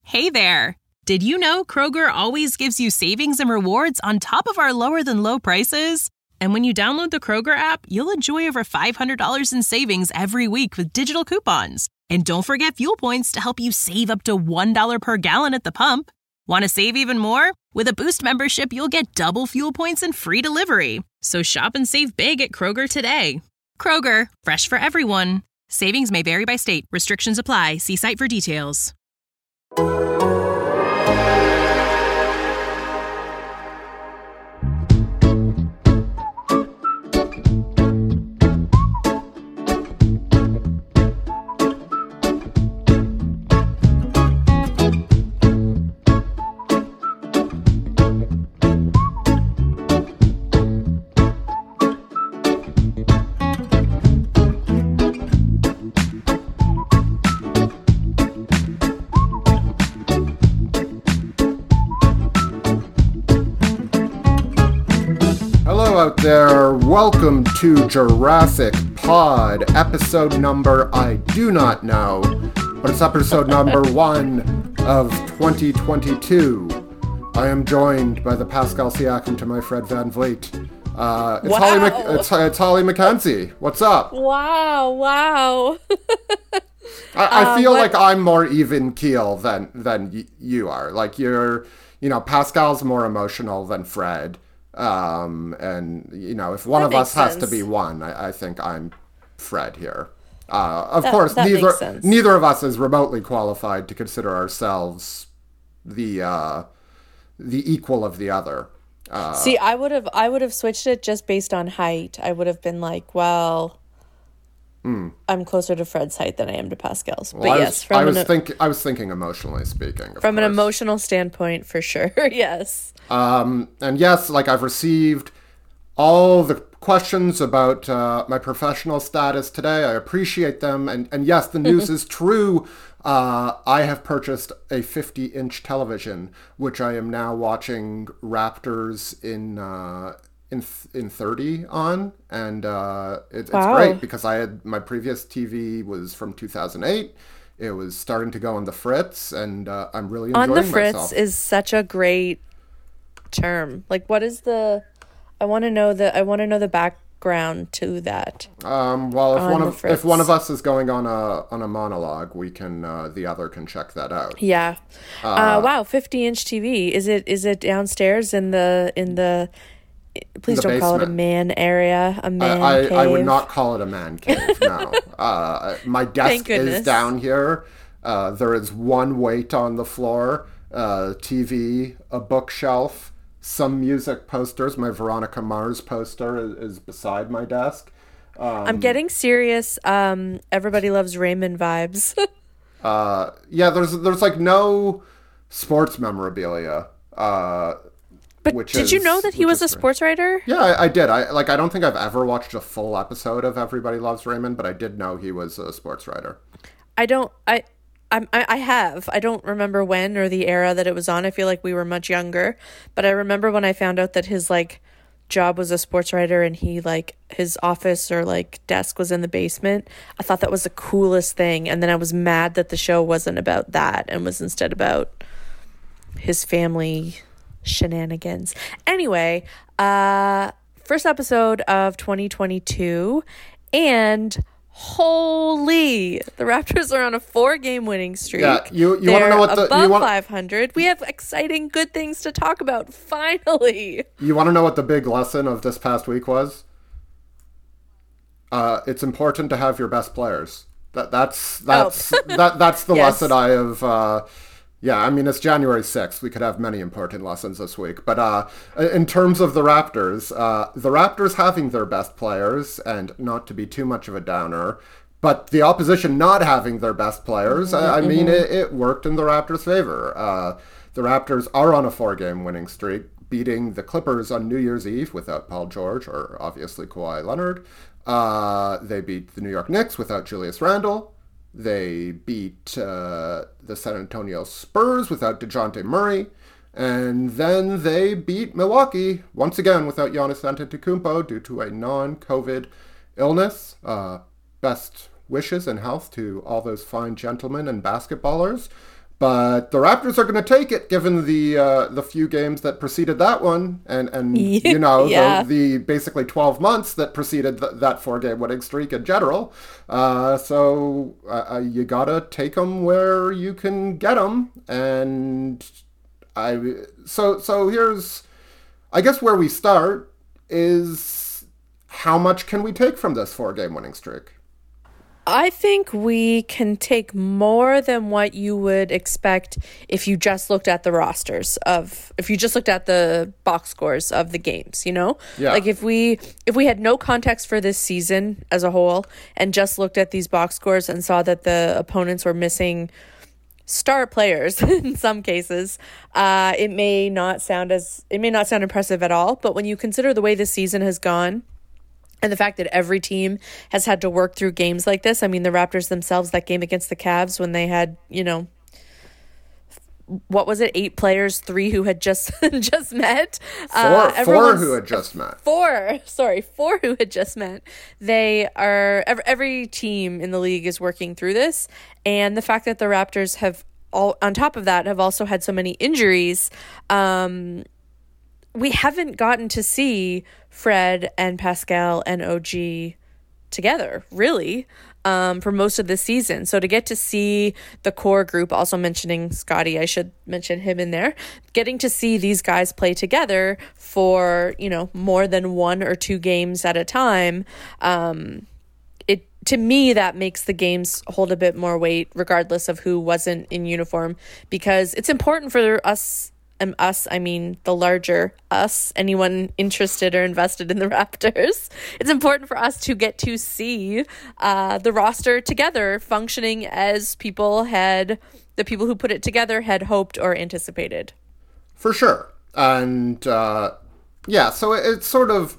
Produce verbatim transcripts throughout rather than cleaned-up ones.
Hey there! Did you know Kroger always gives you savings and rewards on top of our lower-than-low prices? And when you download the Kroger app, you'll enjoy over five hundred dollars in savings every week with digital coupons. And don't forget fuel points to help you save up to one dollar per gallon at the pump. Want to save even more? With a Boost membership, you'll get double fuel points and free delivery. So shop and save big at Kroger today. Kroger, fresh for everyone. Savings may vary by state. Restrictions apply. See site for details. Out there, welcome to Jurassic Pod, episode number I do not know, but it's episode number one of twenty twenty-two. I am joined by the Pascal Siakam to my Fred Van Vliet. Uh, it's, wow. Holly Mc- it's, it's Holly McKenzie. What's up? Wow, wow. I, I uh, feel what? like I'm more even keel than than y- you are. Like you're, you know, Pascal's more emotional than Fred. Um, and, you know, if one that of us sense. has to be one, I, I think I'm Fred here. Uh, of that, course, that neither neither of us is remotely qualified to consider ourselves the uh, the equal of the other. Uh, See, I would have I would have switched it just based on height. I would have been like, well, mm. I'm closer to Fred's height than I am to Pascal's. Well, but I yes, was, from I was an, think I was thinking emotionally speaking. From course. an emotional standpoint, for sure. Yes. Um, and yes, like I've received all the questions about uh, my professional status today. I appreciate them. And, and yes, the news is true. Uh, I have purchased a fifty-inch television, which I am now watching Raptors in uh, in in thirty on. And uh, it, it's wow. great because I had my previous T V was from two thousand eight. It was starting to go on the fritz, and uh, I'm really enjoying myself. On the fritz is such a great term. Like, what is the I want to know the I want to know the background to that. Um well, if on one of fritz. if one of us is going on a on a monologue, we can uh, the other can check that out. Yeah. Uh, uh wow, fifty inch T V. Is it is it downstairs in the in the please the don't basement. call it a man area, a man I, I, cave. I would not call it a man cave, no. uh my desk is down here. Uh there is one weight on the floor, uh T V, a bookshelf, some music posters. My Veronica Mars poster is, is beside my desk. Um, I'm getting serious. Um, Everybody Loves Raymond vibes. uh, yeah, there's there's like no sports memorabilia. Uh, but which did is, you know that he was a sports writer? Yeah, I, I did. I like. I don't think I've ever watched a full episode of Everybody Loves Raymond, but I did know he was a sports writer. I don't. I. I'm, I I have. I don't remember when or the era that it was on. I feel like we were much younger. But I remember when I found out that his, like, job was a sports writer and he, like, his office or, like, desk was in the basement. I thought that was the coolest thing. And then I was mad that the show wasn't about that and was instead about his family shenanigans. Anyway, uh, first episode of twenty twenty-two. And... holy, the Raptors are on a four-game winning streak. Yeah, you you want to know what the above you want, five hundred. We have exciting, good things to talk about. Finally, you want to know what the big lesson of this past week was? Uh, it's important to have your best players. That that's that's oh. that that's the yes. lesson I have. Uh, Yeah, I mean, it's January sixth. We could have many important lessons this week. But uh, in terms of the Raptors, uh, the Raptors having their best players, and not to be too much of a downer, but the opposition not having their best players, mm-hmm. I, I mean, it, it worked in the Raptors' favor. Uh, the Raptors are on a four-game winning streak, beating the Clippers on New Year's Eve without Paul George, or obviously Kawhi Leonard. Uh, they beat the New York Knicks without Julius Randle. They beat uh, the San Antonio Spurs without DeJounte Murray. And then they beat Milwaukee, once again, without Giannis Antetokounmpo due to a non-COVID illness. Uh, best wishes and health to all those fine gentlemen and basketballers. But the Raptors are going to take it, given the uh, the few games that preceded that one, and and you know yeah. the, the basically twelve months that preceded th- that four game winning streak in general. Uh, so uh, you gotta take them where you can get them, and I so so here's I guess where we start is how much can we take from this four game winning streak? I think we can take more than what you would expect if you just looked at the rosters of, if you just looked at the box scores of the games, you know? Yeah. Like if we, if we had no context for this season as a whole and just looked at these box scores and saw that the opponents were missing star players in some cases, uh, it may not sound as, it may not sound impressive at all. But when you consider the way this season has gone, and the fact that every team has had to work through games like this. I mean, the Raptors themselves, that game against the Cavs when they had, you know, what was it? Eight players, three who had just just met. Four, uh, four who had just met. Four, sorry, four who had just met. They are, every, every team in the league is working through this. And the fact that the Raptors have, all on top of that, have also had so many injuries, um, we haven't gotten to see Fred and Pascal and O G together, really, um, for most of the season. So to get to see the core group, also mentioning Scotty, I should mention him in there, getting to see these guys play together for, you know, more than one or two games at a time, um, it to me, that makes the games hold a bit more weight, regardless of who wasn't in uniform, because it's important for us, and us, I mean the larger us, anyone interested or invested in the Raptors. It's important for us to get to see uh, the roster together functioning as people had, the people who put it together had hoped or anticipated. For sure. And uh, yeah, so it's sort of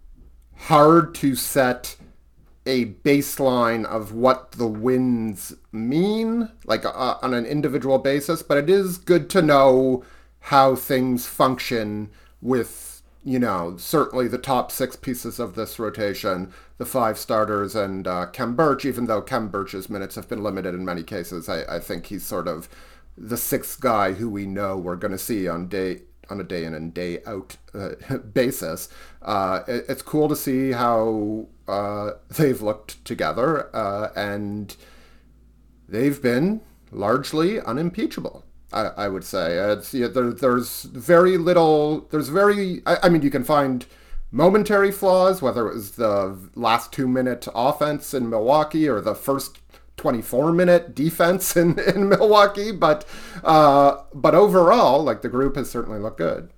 hard to set a baseline of what the wins mean, like uh, on an individual basis, but it is good to know how things function with, you know, certainly the top six pieces of this rotation, the five starters and uh, Khem Birch, even though Khem Birch's minutes have been limited in many cases. I, I think he's sort of the sixth guy who we know we're going to see on day on a day in and day out uh, basis. Uh, it, it's cool to see how uh, they've looked together, uh, and they've been largely unimpeachable. I, I would say it's yeah, there, there's very little. There's very. I, I mean, you can find momentary flaws, whether it was the last two minute offense in Milwaukee or the first twenty-four minute defense in, in Milwaukee, but uh, but overall, like the group has certainly looked good.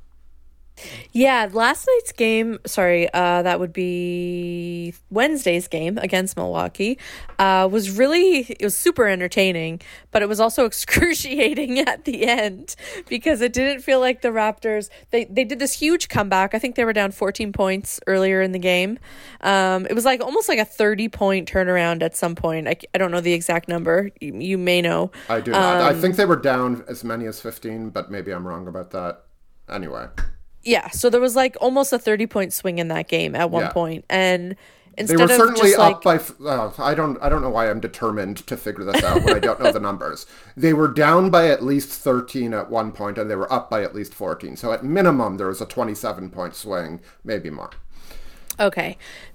Yeah, last night's game, sorry, uh, that would be Wednesday's game against Milwaukee, uh, was really, it was super entertaining, but it was also excruciating at the end because it didn't feel like the Raptors, they, they did this huge comeback. I think they were down fourteen points earlier in the game. Um, it was like almost like a thirty point turnaround at some point. I, I don't know the exact number. You, you may know. I do not. Um, I think they were down as many as fifteen, but maybe I'm wrong about that. Anyway. Yeah, so there was like almost a thirty point swing in that game at one yeah. point. And instead they were of certainly just up like, by. Uh, I don't. I don't know why I'm determined to figure this out when I don't know the numbers. They were down by at least thirteen at one point, and they were up by at least fourteen. So at minimum, there was a twenty-seven point swing, maybe more. Okay,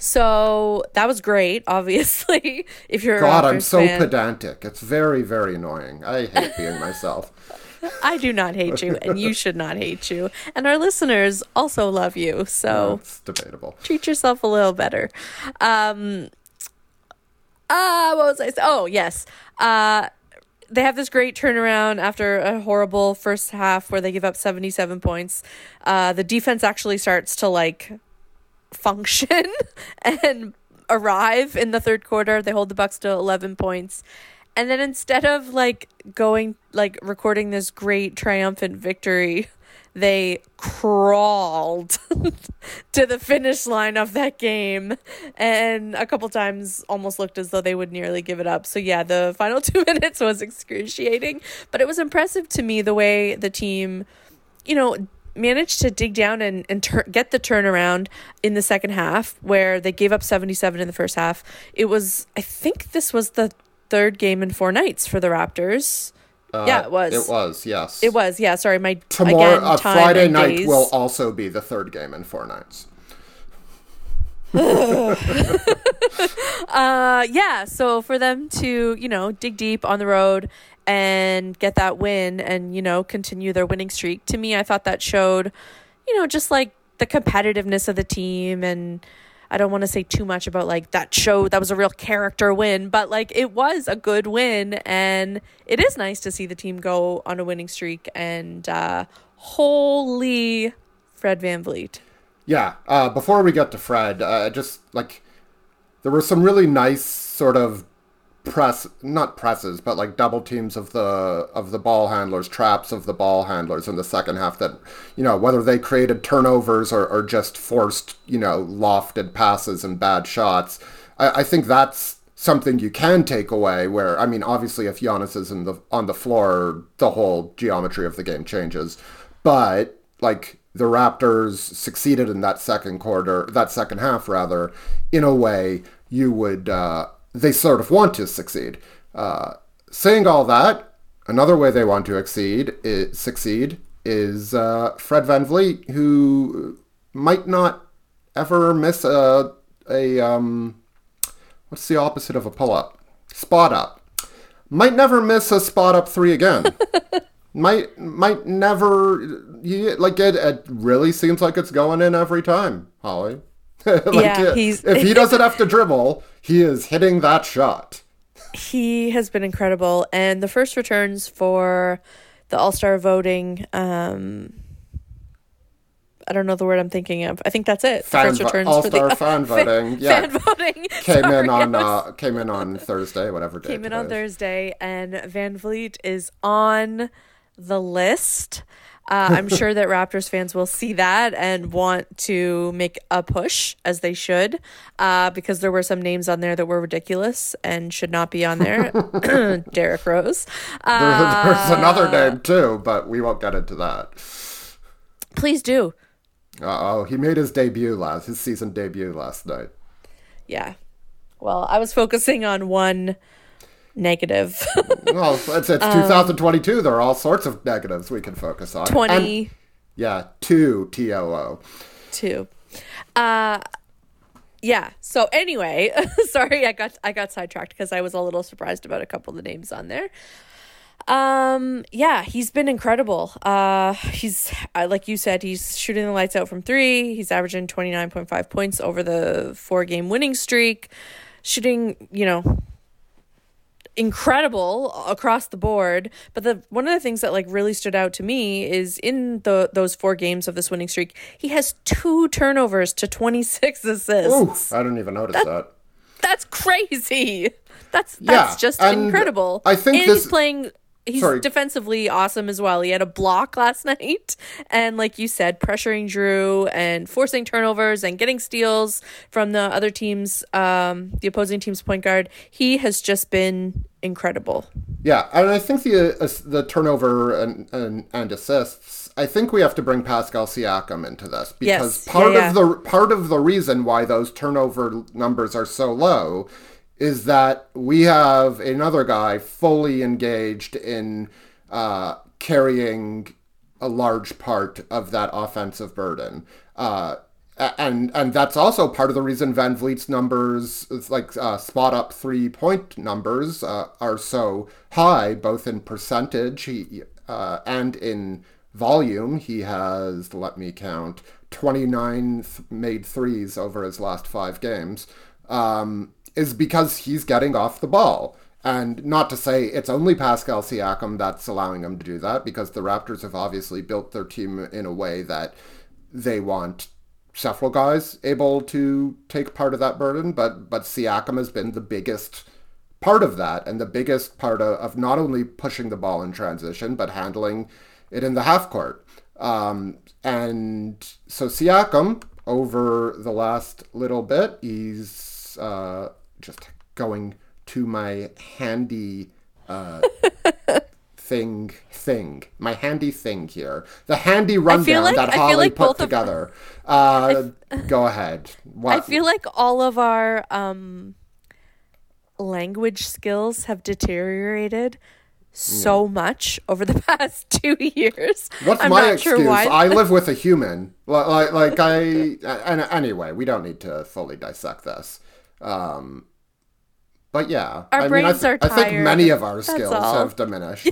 so that was great. Obviously, if you're God, a I'm so fan. pedantic. It's very, very annoying. I hate being myself. I do not hate you, and you should not hate you. And our listeners also love you, so it's debatable. Treat yourself a little better. Um, uh, what was I saying? Oh, yes. Uh, they have this great turnaround after a horrible first half where they give up seventy-seven points. Uh, the defense actually starts to, like, function and arrive in the third quarter. They hold the Bucks to eleven points. And then instead of like going, like recording this great triumphant victory, they crawled to the finish line of that game. And a couple times almost looked as though they would nearly give it up. So yeah, the final two minutes was excruciating, but it was impressive to me the way the team, you know, managed to dig down and, and tur- get the turnaround in the second half where they gave up seventy-seven in the first half. It was, I think this was the third game in four nights for the Raptors. Uh, yeah, it was. It was, yes. It was, yeah. Sorry, my Tomorrow, again, uh, time Friday and night days. will also be the third game in four nights. uh, yeah. So for them to, you know, dig deep on the road and get that win and, you know, continue their winning streak, to me, I thought that showed, you know, just like the competitiveness of the team. And I don't want to say too much about like that show. That was a real character win, but like it was a good win. And it is nice to see the team go on a winning streak. And uh, holy Fred VanVleet. Yeah. Uh, before we get to Fred, uh, just like there were some really nice sort of press, not presses, but like double teams of the of the ball handlers, traps of the ball handlers in the second half that, you know, whether they created turnovers or, or just forced, you know, lofted passes and bad shots. I, I think that's something you can take away where, I mean, obviously if Giannis is in the on the floor, the whole geometry of the game changes. But like the Raptors succeeded in that second quarter, that second half rather, in a way you would, uh, they sort of want to succeed. Uh, saying all that, another way they want to exceed, is, succeed is uh, Fred VanVleet, who might not ever miss a, a um, what's the opposite of a pull-up? Spot up. Might never miss a spot up three again. Might might never, like it, it really seems like it's going in every time, Holly. like Yeah, it, he's- if he doesn't have to dribble, he is hitting that shot. He has been incredible. And the first returns for the All-Star voting, um, I don't know the word I'm thinking of. I think that's it. The Fan first vo- returns All-Star for the fan fa- voting, yeah. Fan voting. Came Sorry, in on I was- uh, came in on Thursday, whatever day. came in today on is. Thursday, and VanVleet is on the list. Uh, I'm sure that Raptors fans will see that and want to make a push, as they should, uh, because there were some names on there that were ridiculous and should not be on there. Derrick Rose. There- Uh, There's another name too, but we won't get into that. please do. Uh-oh, he made his debut last, his season debut last night. Yeah. Well, I was focusing on one negative. Well, it's, it's twenty twenty-two. There are all sorts of negatives we can focus on. twenty. And, yeah, two T O O. Two. Uh yeah. So anyway, sorry I got I got sidetracked because I was a little surprised about a couple of the names on there. Um yeah, he's been incredible. Uh he's uh, like you said, he's shooting the lights out from three. He's averaging twenty-nine point five points over the four game winning streak. Shooting, you know, incredible across the board. But the one of the things that like really stood out to me is in the those four games of this winning streak, he has two turnovers to twenty-six assists. Ooh, I didn't even notice that. That's crazy. That's that's Yeah, just and incredible. I think and this- he's playing he's Sorry. defensively awesome as well. He had a block last night, and like you said, pressuring Drew and forcing turnovers and getting steals from the other team's um the opposing team's point guard. He has just been incredible. Yeah, and I think the uh, the turnover and, and and assists. I think we have to bring Pascal Siakam into this because Yes, part yeah, of the part of the reason why those turnover numbers are so low is that we have another guy fully engaged in uh, carrying a large part of that offensive burden. Uh, and and that's also part of the reason VanVleet's numbers, like uh, spot up three point numbers, uh, are so high, both in percentage he, uh, and in volume. He has, let me count, twenty-nine th- made threes over his last five games. Um, is because he's getting off the ball. And not to say it's only Pascal Siakam that's allowing him to do that, because the Raptors have obviously built their team in a way that they want several guys able to take part of that burden, but but Siakam has been the biggest part of that, and the biggest part of, of not only pushing the ball in transition, but handling it in the half court. Um, and so Siakam, over the last little bit, he's uh, just going to my handy uh, thing thing my handy thing here the handy rundown like- that I feel Holly like put both of- together. Uh, go ahead. What? I feel like all of our um language skills have deteriorated so much over the past two years. What's I'm my not excuse? sure why. I live with a human. Like, like, like I. And anyway, we don't need to fully dissect this. Um, but yeah, Our I brains mean, I, th- are I think tired. many of our That's skills all. have diminished.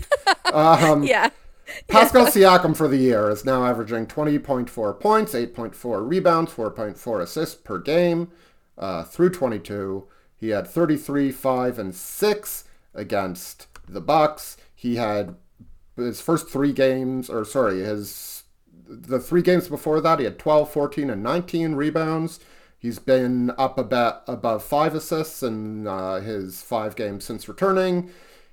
um, Yeah. Pascal Siakam for the year is now averaging twenty point four points, eight point four rebounds, four point four assists per game uh, through twenty-two. He had thirty-three, five, and six against the Bucks. He had his first three games, or sorry, his the three games before that, he had twelve, fourteen, and nineteen rebounds. He's been up about above five assists in uh, his five games since returning.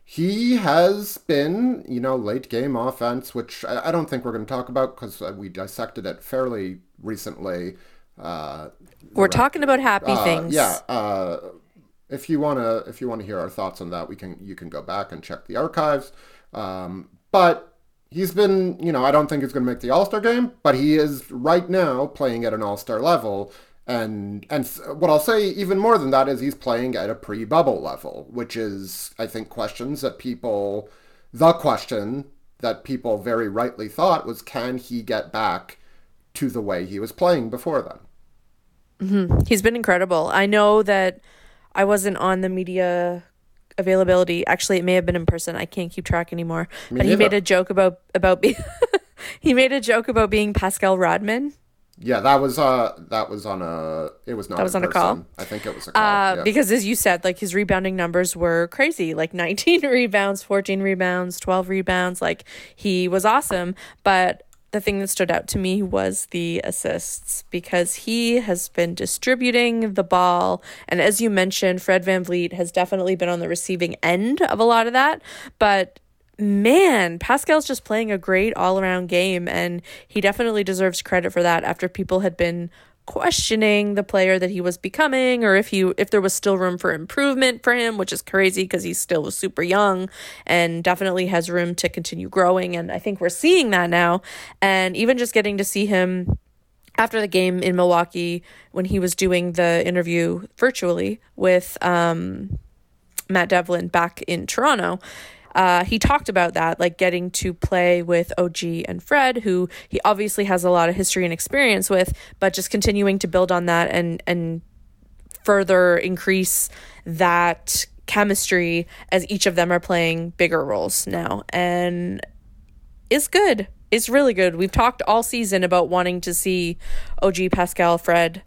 He has been, you know, late game offense, which I, I don't think we're going to talk about because we dissected it fairly recently. Uh, We're talking about happy uh, things. Yeah. Uh, if you wanna, if you wanna hear our thoughts on that, we can. You can go back and check the archives. Um, but he's been, you know, I don't think he's going to make the All-Star game, but he is right now playing at an All-Star level. And and what I'll say even more than that is he's playing at a pre-bubble level, which is, I think, questions that people, the question that people very rightly thought was, can he get back to the way he was playing before then? Mm-hmm. He's been incredible. I know that I wasn't on the media availability. Actually, it may have been in person. I can't keep track anymore. Me but he neither. made a joke about about being he made a joke about being Pascal Rodman. Yeah, that was uh that was on a it was not That was in on a person. call? I think it was a call. Uh, yeah. Because as you said, like his rebounding numbers were crazy, like nineteen rebounds, fourteen rebounds, twelve rebounds. Like he was awesome. But the thing that stood out to me was the assists because he has been distributing the ball. And as you mentioned, Fred VanVleet has definitely been on the receiving end of a lot of that. But man, Pascal's just playing a great all-around game, and he definitely deserves credit for that after people had been questioning the player that he was becoming, or if he if there was still room for improvement for him, which is crazy because he's still super young and definitely has room to continue growing. And I think we're seeing that now. And even just getting to see him after the game in Milwaukee when he was doing the interview virtually with um, Matt Devlin back in Toronto, Uh, he talked about that, like getting to play with O G and Fred, who he obviously has a lot of history and experience with, but just continuing to build on that and and further increase that chemistry as each of them are playing bigger roles now. And it's good. It's really good. We've talked all season about wanting to see O G, Pascal, Fred,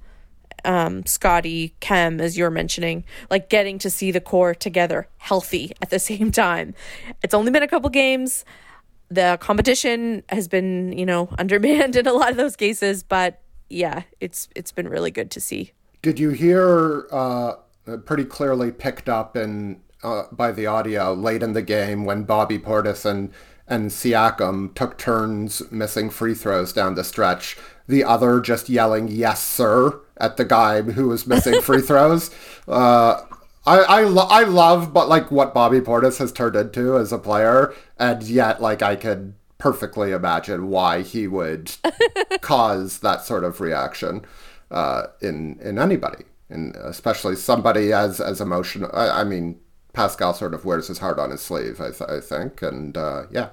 um, Scotty, Kem, as you're mentioning, like getting to see the core together healthy at the same time. It's only been a couple games. The competition has been, you know, undermanned in a lot of those cases, but yeah, it's it's been really good to see. Did you hear uh, pretty clearly picked up in uh, by the audio late in the game when Bobby Portis and and Siakam took turns missing free throws down the stretch, the other just yelling "Yes, sir" at the guy who was missing free throws. Uh, I I, lo- I love, but like what Bobby Portis has turned into as a player, and yet like I could perfectly imagine why he would cause that sort of reaction uh, in in anybody, and especially somebody as as emotional. I, I mean, Pascal sort of wears his heart on his sleeve, I, th- I think, and uh, yeah.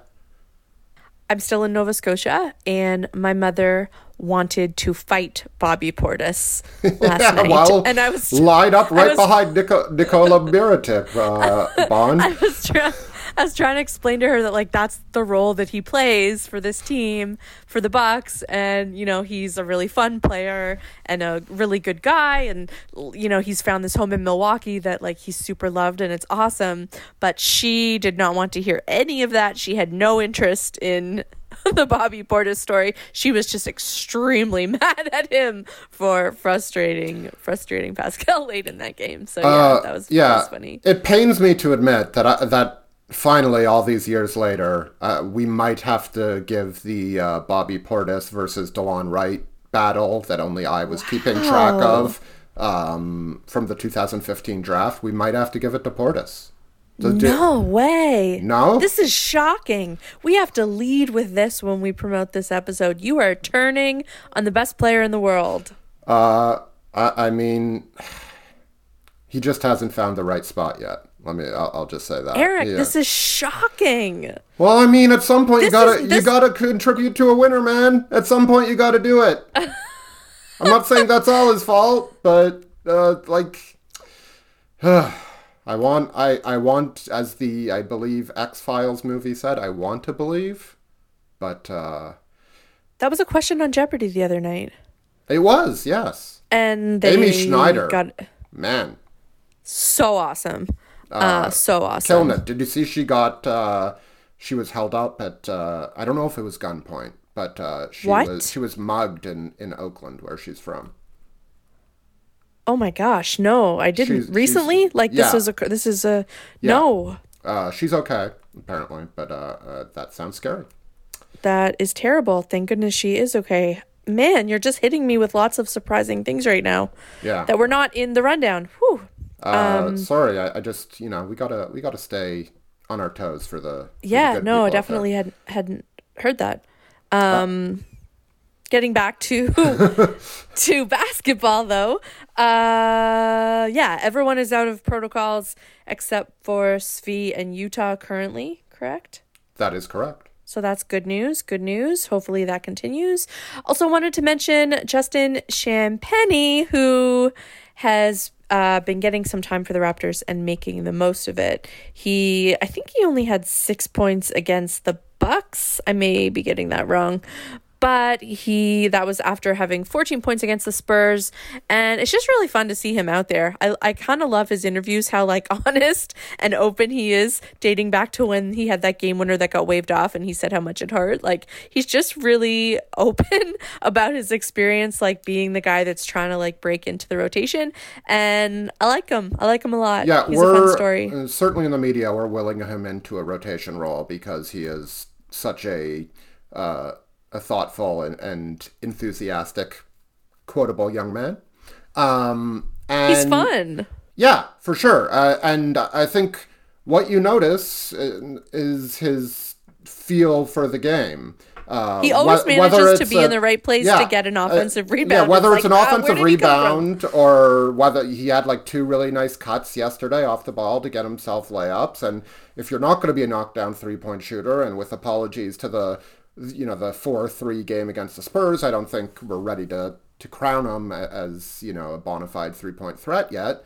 I'm still in Nova Scotia, and my mother wanted to fight Bobby Portis last yeah, night. well, and I was lined up right was, behind Nico, Nikola Mirotic, uh, Bond. I was trying. I was trying to explain to her that like that's the role that he plays for this team, for the Bucks, and you know he's a really fun player and a really good guy, and you know he's found this home in Milwaukee that like he's super loved and it's awesome. But she did not want to hear any of that. She had no interest in the Bobby Portis story. She was just extremely mad at him for frustrating frustrating Pascal late in that game. So yeah, uh, that was yeah. that was funny. It pains me to admit that I, that. Finally, all these years later, uh, we might have to give the uh, Bobby Portis versus DeLon Wright battle that only I was wow. keeping track of um, from the two thousand fifteen draft. We might have to give it to Portis. So no do- way. No? This is shocking. We have to lead with this when we promote this episode. You are turning on the best player in the world. Uh, I, I mean, he just hasn't found the right spot yet. Let me. I'll, I'll just say that. Eric, Yeah. this is shocking. Well, I mean, at some point This you gotta is- this- you gotta contribute to a winner, man. At some point you gotta do it. I'm not saying that's all his fault, but uh, like, I want I I want, as the I believe X-Files movie said, I want to believe, but uh, That was a question on Jeopardy the other night. it was, yes. And they Amy Schneider. got Man, so awesome. Uh, so awesome. killing it. Did you see she got uh, she was held up at uh, I don't know if it was gunpoint, but uh, she What? was she was mugged in in Oakland, where she's from. Oh my gosh, no, I didn't. She's- she's- Recently? Like this yeah. is a this is a no. Uh, she's okay, apparently, but uh, uh, that sounds scary. That is terrible. Thank goodness she is okay. Man, you're just hitting me with lots of surprising things right now Yeah. that were not in the rundown. Whew. Uh, sorry, I, I just you know we gotta we gotta stay on our toes for the for the Yeah, good no, people I out definitely there. hadn't hadn't heard that. Um, getting back to to basketball though, uh, yeah, everyone is out of protocols except for Svi and Utah currently. Correct. That is correct. So that's good news. Good news. Hopefully that continues. Also wanted to mention Justin Champagnie, who has uh, been getting some time for the Raptors and making the most of it. He, I think he only had six points against the Bucks. I may be getting that wrong. But he, that was after having fourteen points against the Spurs. And it's just really fun to see him out there. I, I kind of love his interviews, how like honest and open he is, dating back to when he had that game winner that got waved off and he said how much it hurt. Like, he's just really open about his experience, like being the guy that's trying to like break into the rotation. And I like him. I like him a lot. Yeah, He's we're a fun story. uh, certainly in the media we're willing him into a rotation role because he is such a uh, a thoughtful and, and enthusiastic, quotable young man. Um, and He's fun. Yeah, for sure. Uh, and I think what you notice uh, is his feel for the game. Uh, He always wh- manages whether to it's be a- in the right place yeah, to get an uh, offensive rebound. Yeah, whether it's, like, an uh, offensive where did he come from? rebound or whether he had like two really nice cuts yesterday off the ball to get himself layups. And if you're not going to be a knockdown three-point shooter, and with apologies to the, you know, the four three game against the Spurs, I don't think we're ready to to crown him as, you know, a bona fide three-point threat yet.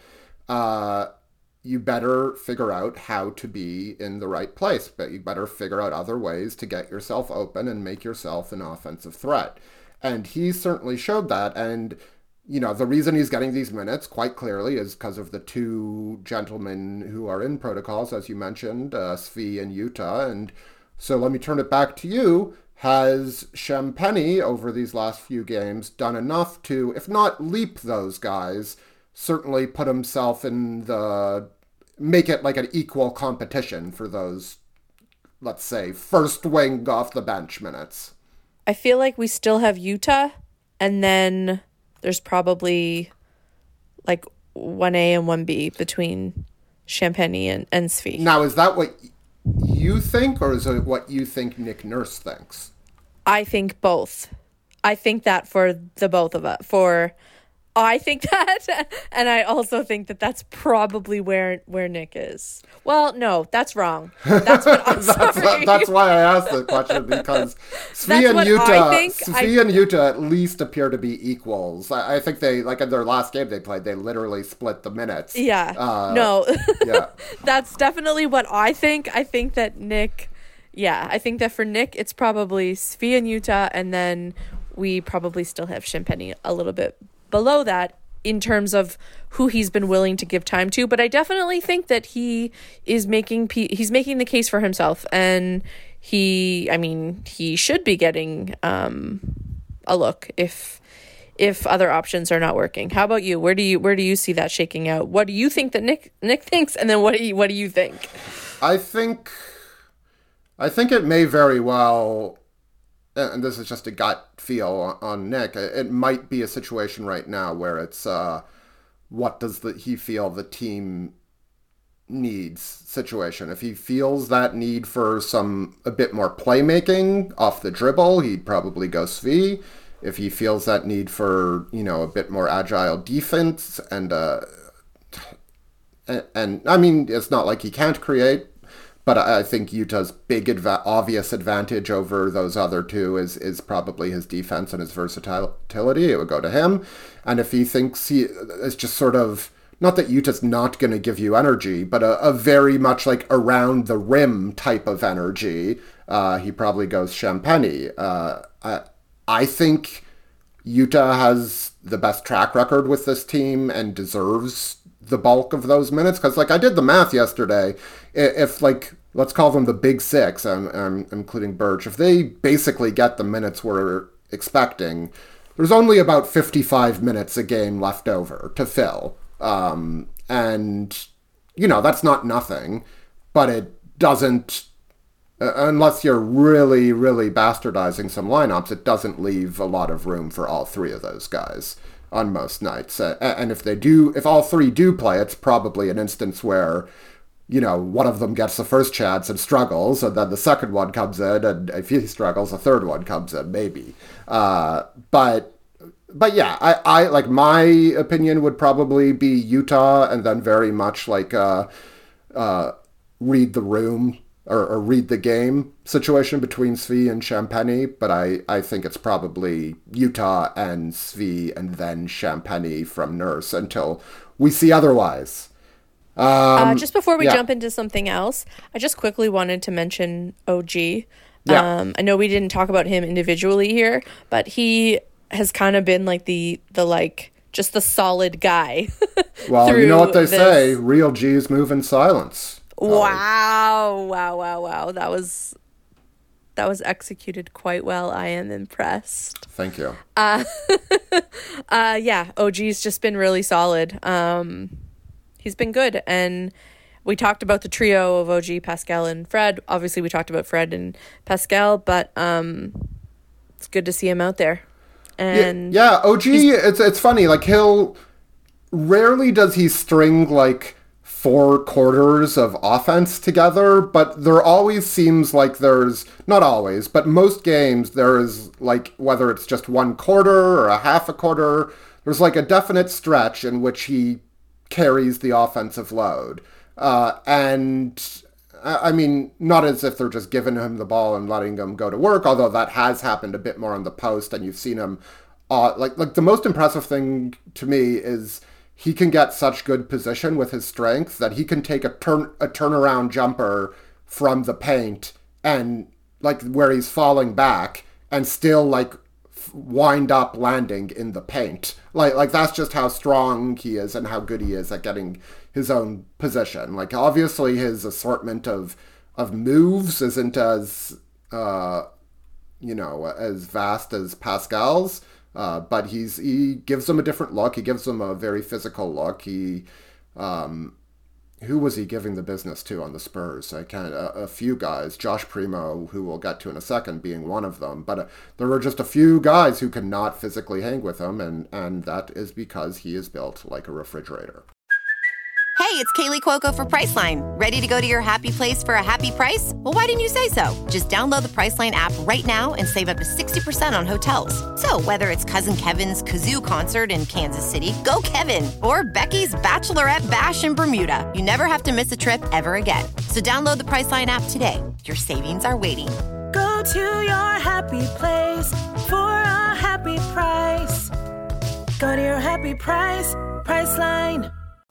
Uh, you better figure out how to be in the right place, but you better figure out other ways to get yourself open and make yourself an offensive threat. And he certainly showed that. And, you know, the reason he's getting these minutes quite clearly is because of the two gentlemen who are in protocols, as you mentioned, uh, Svi and Utah. And so let me turn it back to you. Has Champagnie, over these last few games, done enough to, if not leap those guys, certainly put himself in the, make it like an equal competition for those, let's say, first wing off the bench minutes? I feel like we still have Utah, and then there's probably like one A and one B between Champagnie and, and Svi. Now, is that what you think, or is it what you think Nick Nurse thinks? I think both. I think that for the both of us. For I think that, and I also think that that's probably where where Nick is. Well, no, that's wrong. That's what I'm That's, sorry. that's why I asked the question, because Svi That's and what I Utah, think. Svi I- and Utah at least appear to be equals. I, I think they, like in their last game they played, they literally split the minutes. Yeah. Uh, no. Yeah. That's definitely what I think. I think that Nick, yeah, I think that for Nick, it's probably Svi and Utah, and then we probably still have Champagnie a little bit below that in terms of who he's been willing to give time to. But I definitely think that he is making, pe- he's making the case for himself, and he, I mean, he should be getting um, a look if if other options are not working. How about you? Where do you where do you see that shaking out? What do you think that Nick Nick thinks, and then what do you what do you think? I think, I think it may very well, and this is just a gut feel on Nick, it might be a situation right now where it's, uh, what does the, he feel the team needs situation. If he feels that need for some, a bit more playmaking off the dribble, he'd probably go Svi. If he feels that need for, you know, a bit more agile defense and, uh, and, and I mean, it's not like he can't create, but I think Utah's big adva- obvious advantage over those other two is is probably his defense and his versatility. It would go to him. And if he thinks he is just sort of, not that Utah's not going to give you energy, but a, a very much like around the rim type of energy, uh, he probably goes Champagny. Uh, I, I think Utah has the best track record with this team and deserves the bulk of those minutes, because like I did the math yesterday, if like let's call them the big six, I'm, I'm including Birch, if they basically get the minutes we're expecting, there's only about fifty-five minutes a game left over to fill, um, and you know that's not nothing, but it doesn't, uh, unless you're really really bastardizing some lineups, it doesn't leave a lot of room for all three of those guys on most nights. Uh, and if they do, if all three do play, it's probably an instance where, you know, one of them gets the first chance and struggles, and then the second one comes in, and if he struggles, the third one comes in, maybe. Uh, but, but yeah, I, I, like, my opinion would probably be Utah, and then very much like, uh, uh, read the room, or, or read the game situation between Svi and Champagny, but I, I think it's probably Utah and Svi and then Champagny from Nurse until we see otherwise. Um, uh, just before we yeah. jump into something else, I just quickly wanted to mention O G. Yeah. Um, I know we didn't talk about him individually here, but he has kind of been like the, the like, just the solid guy. Well, you know what they this. say, real G's move in silence. Wow, wow, wow, wow. That was that was executed quite well. I am impressed. Thank you. Uh, uh yeah, O G's just been really solid. Um he's been good, and we talked about the trio of O G, Pascal, and Fred. Obviously we talked about Fred and Pascal, but um it's good to see him out there. And yeah, yeah O G, it's it's funny, like he'll rarely does he string like four quarters of offense together, but there always seems like there's, not always, but most games there is like, whether it's just one quarter or a half a quarter, there's like a definite stretch in which he carries the offensive load. Uh, and I mean, not as if they're just giving him the ball and letting him go to work, although that has happened a bit more on the post, and you've seen him, uh, like, like the most impressive thing to me is he can get such good position with his strength that he can take a turn a turnaround jumper from the paint and like where he's falling back and still like wind up landing in the paint. Like like that's just how strong he is and how good he is at getting his own position. Like obviously his assortment of of moves isn't as uh you know as vast as Pascal's. Uh, but he's he gives them a different look. He gives them a very physical look. He, um, who was he giving the business to on the Spurs? I can't. A, a few guys, Josh Primo, who we'll get to in a second, being one of them. But uh, there were just a few guys who could not physically hang with him, and and that is because he is built like a refrigerator. Hey, it's Kaylee Cuoco for Priceline. Ready to go to your happy place for a happy price? Well, why didn't you say so? Just download the Priceline app right now and save up to sixty percent on hotels. So whether it's Cousin Kevin's Kazoo Concert in Kansas City, go Kevin, or Becky's Bachelorette Bash in Bermuda, you never have to miss a trip ever again. So download the Priceline app today. Your savings are waiting. Go to your happy place for a happy price. Go to your happy price, Priceline.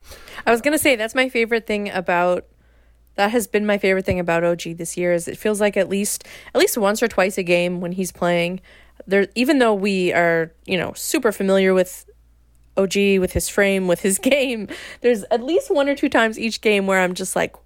I was going to say, that's my favorite thing about, that has been my favorite thing about O G this year, is it feels like at least, at least once or twice a game when he's playing, there, even though we are, you know, super familiar with O G, with his frame, with his game, there's at least one or two times each game where I'm just like,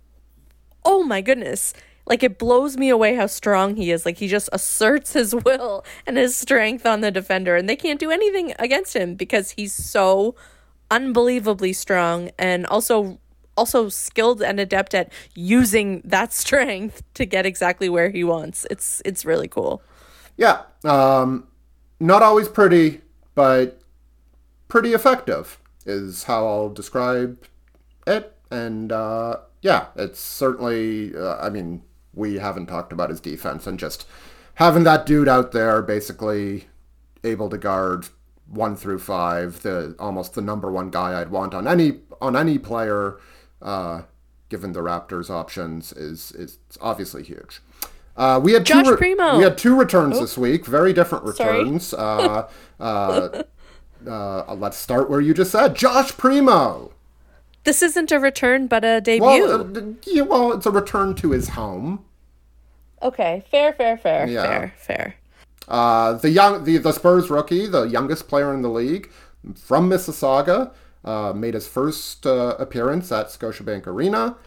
oh my goodness, like it blows me away how strong he is. Like he just asserts his will and his strength on the defender, and they can't do anything against him because he's so unbelievably strong, and also also skilled and adept at using that strength to get exactly where he wants. It's it's really cool. Yeah, um, not always pretty, but pretty effective is how I'll describe it. And uh, yeah, it's certainly. Uh, I mean, we haven't talked about his defense, and just having that dude out there, basically able to guard one through five, the almost the number one guy I'd want on any on any player uh, given the Raptors' options, is is obviously huge. Uh, we had Josh two re- Primo. We had two returns Oh. this week, very different Sorry. returns. Uh, uh, uh, let's start where you just said, Josh Primo. This isn't a return, but a debut. Well, uh, yeah, well, it's a return to his home. Okay, fair, fair, fair, Yeah. fair, fair. Uh, the young, the, the Spurs rookie, the youngest player in the league, from Mississauga, uh, made his first uh, appearance at Scotiabank Arena,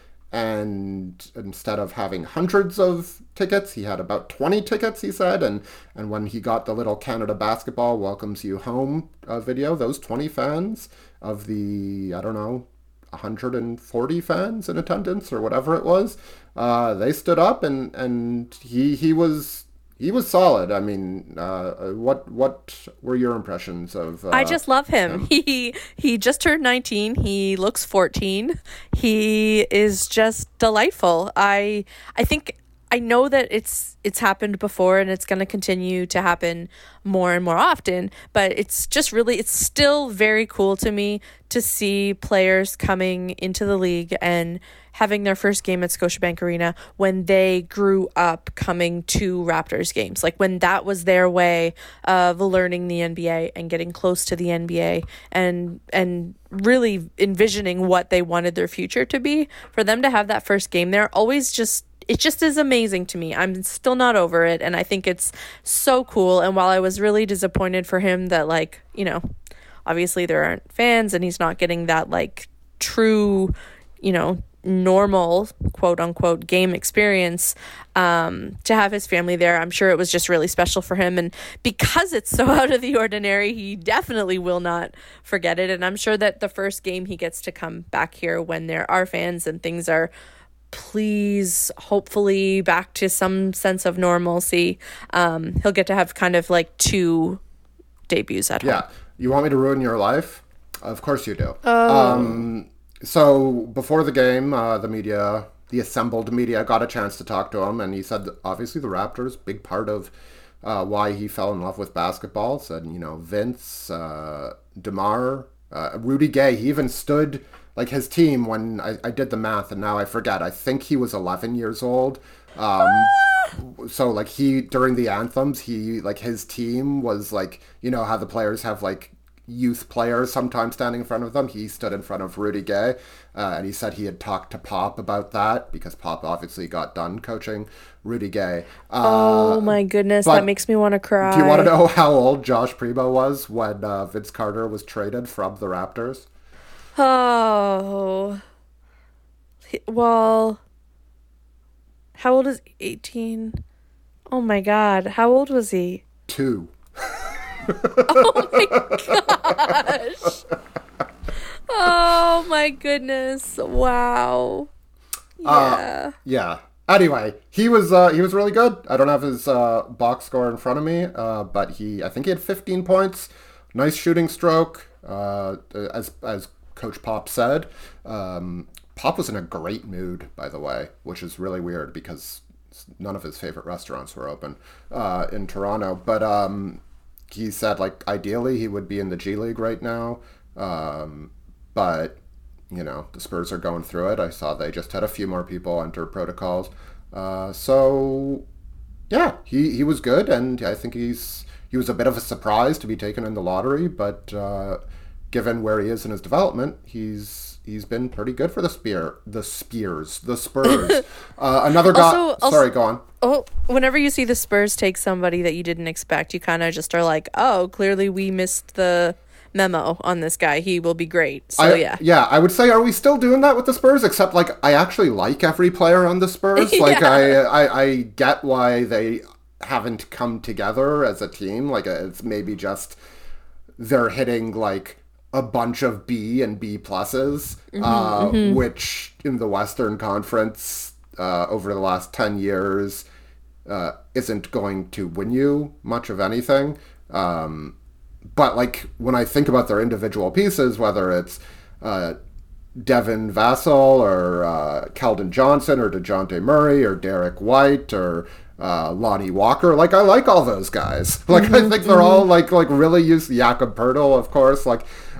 and instead of having hundreds of tickets, he had about twenty tickets, he said, and, and when he got the little Canada Basketball Welcomes You Home uh, video, those twenty fans of the, I don't know, one hundred forty fans in attendance or whatever it was, uh, they stood up, and, and he he was... He was solid. I mean, uh, what what were your impressions of? Uh, I just love him. him? He he just turned nineteen. He looks fourteen. He is just delightful. I I think I know that it's it's happened before and it's going to continue to happen more and more often, but it's just really it's still very cool to me to see players coming into the league and having their first game at Scotiabank Arena when they grew up coming to Raptors games. Like when that was their way of learning the N B A and getting close to the N B A and and really envisioning what they wanted their future to be. For them to have that first game there always just it just is amazing to me. I'm still not over it, and I think it's so cool. And while I was really disappointed for him that, like, you know, obviously there aren't fans and he's not getting that, like, true, you know, normal quote unquote game experience, um to have his family there, I'm sure it was just really special for him, and because it's so out of the ordinary, he definitely will not forget it. And I'm sure that the first game he gets to come back here when there are fans and things are please hopefully back to some sense of normalcy, um he'll get to have kind of like two debuts at Yeah. home. You want me to ruin your life? Of course you do. Um, so before the game, uh, the media, the assembled media, got a chance to talk to him, and he said that obviously the Raptors, big part of uh, why he fell in love with basketball. Said, you know, Vince, uh, DeMar, uh, Rudy Gay. He even stood like his team when I, I did the math, and now I forget. I think he was eleven years old. Um, so like he during the anthems, he like his team was like, you know how the players have like youth players sometimes standing in front of them. He stood in front of Rudy Gay, uh, and he said he had talked to Pop about that because Pop obviously got done coaching Rudy Gay. Uh, Oh my goodness, but that makes me want to cry. do you want to know how old Josh Primo was when uh, Vince Carter was traded from the Raptors? Oh. He- Well, how old is eighteen? Oh my god, how old was he? Two. Oh my gosh. Oh my goodness. Wow. Yeah. Yeah. Anyway, he was uh, he was really good. I don't have his uh, box score in front of me, uh, but he I think he had fifteen points, nice shooting stroke. Uh, as as Coach Pop said, um, Pop was in a great mood, by the way, which is really weird because none of his favorite restaurants were open uh, in Toronto. But um, he said like ideally he would be in the G League right now, um, but. You know, the Spurs are going through it. I saw they just had a few more people enter protocols. Uh, so, yeah, he, he was good, and I think he's he was a bit of a surprise to be taken in the lottery, but uh, given where he is in his development, he's he's been pretty good for the Spear, the Spears, the Spurs. uh, another guy. Also- also- sorry, go on. Oh, whenever you see the Spurs take somebody that you didn't expect, you kind of just are like, oh, clearly we missed the memo on this guy. He will be great. So, I, yeah. Yeah, I would say, are we still doing that with the Spurs? Except, like, I actually like every player on the Spurs. Like, Yeah. I, I, I get why they haven't come together as a team. Like, it's maybe just they're hitting, like, a bunch of B and B pluses, Mm-hmm, uh, mm-hmm. which in the Western Conference uh, over the last ten years uh, isn't going to win you much of anything. Um But, like, when I think about their individual pieces, whether it's uh, Devin Vassell or uh, Keldon Johnson or DeJounte Murray or Derek White or uh, Lonnie Walker, like, I like all those guys. Like, mm-hmm, I think they're mm-hmm. all, like, like really used. Jakob Poeltl, of course. Like,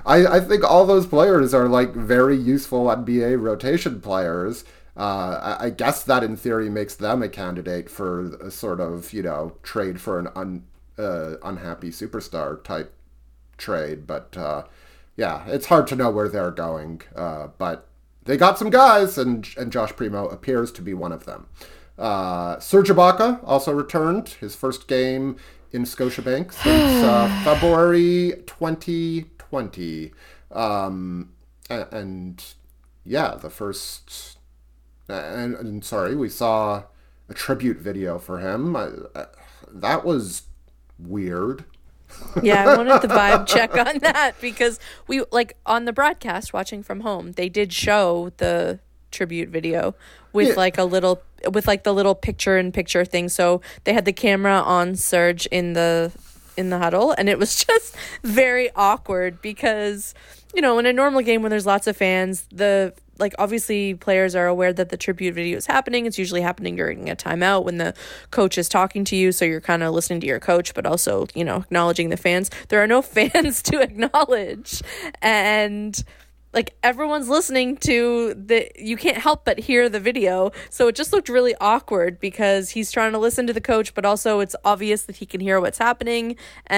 I, I think all those players are like very useful N B A rotation players. Uh, I, I guess that in theory makes them a candidate for a sort of, you know, trade for an un, uh, unhappy superstar type trade. But uh, yeah, it's hard to know where they're going. Uh, but they got some guys, and and Josh Primo appears to be one of them. Uh, Serge Ibaka also returned, his first game in Scotiabank since uh, February twenty twenty. Um, and, and yeah, the first... And, and sorry, we saw a tribute video for him. I, I, that was weird. Yeah, I wanted the vibe check on that because we, like, on the broadcast watching from home, they did show the tribute video with yeah. like a little with like the little picture in picture thing. So they had the camera on Serge in the in the huddle, and it was just very awkward because, you know, in a normal game when there's lots of fans, the like obviously players are aware that the tribute video is happening. It's usually happening during a timeout when the coach is talking to you, so you're kind of listening to your coach but also, you know, acknowledging the fans. There are no fans to acknowledge, and like everyone's listening to the, you can't help but hear the video. So it just looked really awkward because he's trying to listen to the coach, but also it's obvious that he can hear what's happening.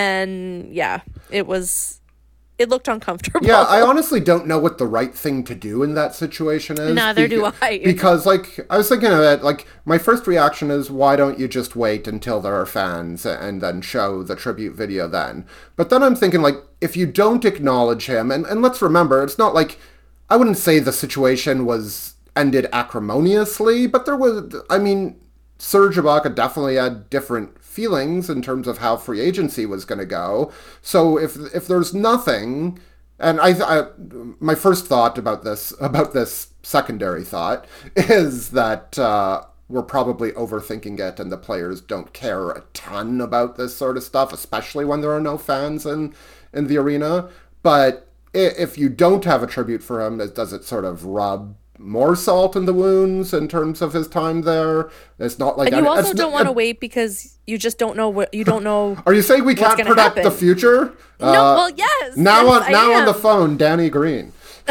And yeah, it was, it looked uncomfortable. Yeah, I honestly don't know what the right thing to do in that situation is. Neither do I. Because, like, I was thinking of it, like, my first reaction is, why don't you just wait until there are fans and then show the tribute video then? But then I'm thinking, like, if you don't acknowledge him, and, and let's remember, it's not like, I wouldn't say the situation was ended acrimoniously, but there was, I mean, Serge Ibaka definitely had different feelings in terms of how free agency was going to go. So if if there's nothing, and I, I my first thought about this about this secondary thought is that uh, we're probably overthinking it, and the players don't care a ton about this sort of stuff, especially when there are no fans in in the arena. But if you don't have a tribute for him, does it sort of rub more salt in the wounds in terms of his time there? It's not like, and you I, also don't want to wait because you just don't know what you don't know. Are you saying we can't predict happen. the future? No, uh, well, yes. Now yes, on now on the phone, Danny Green.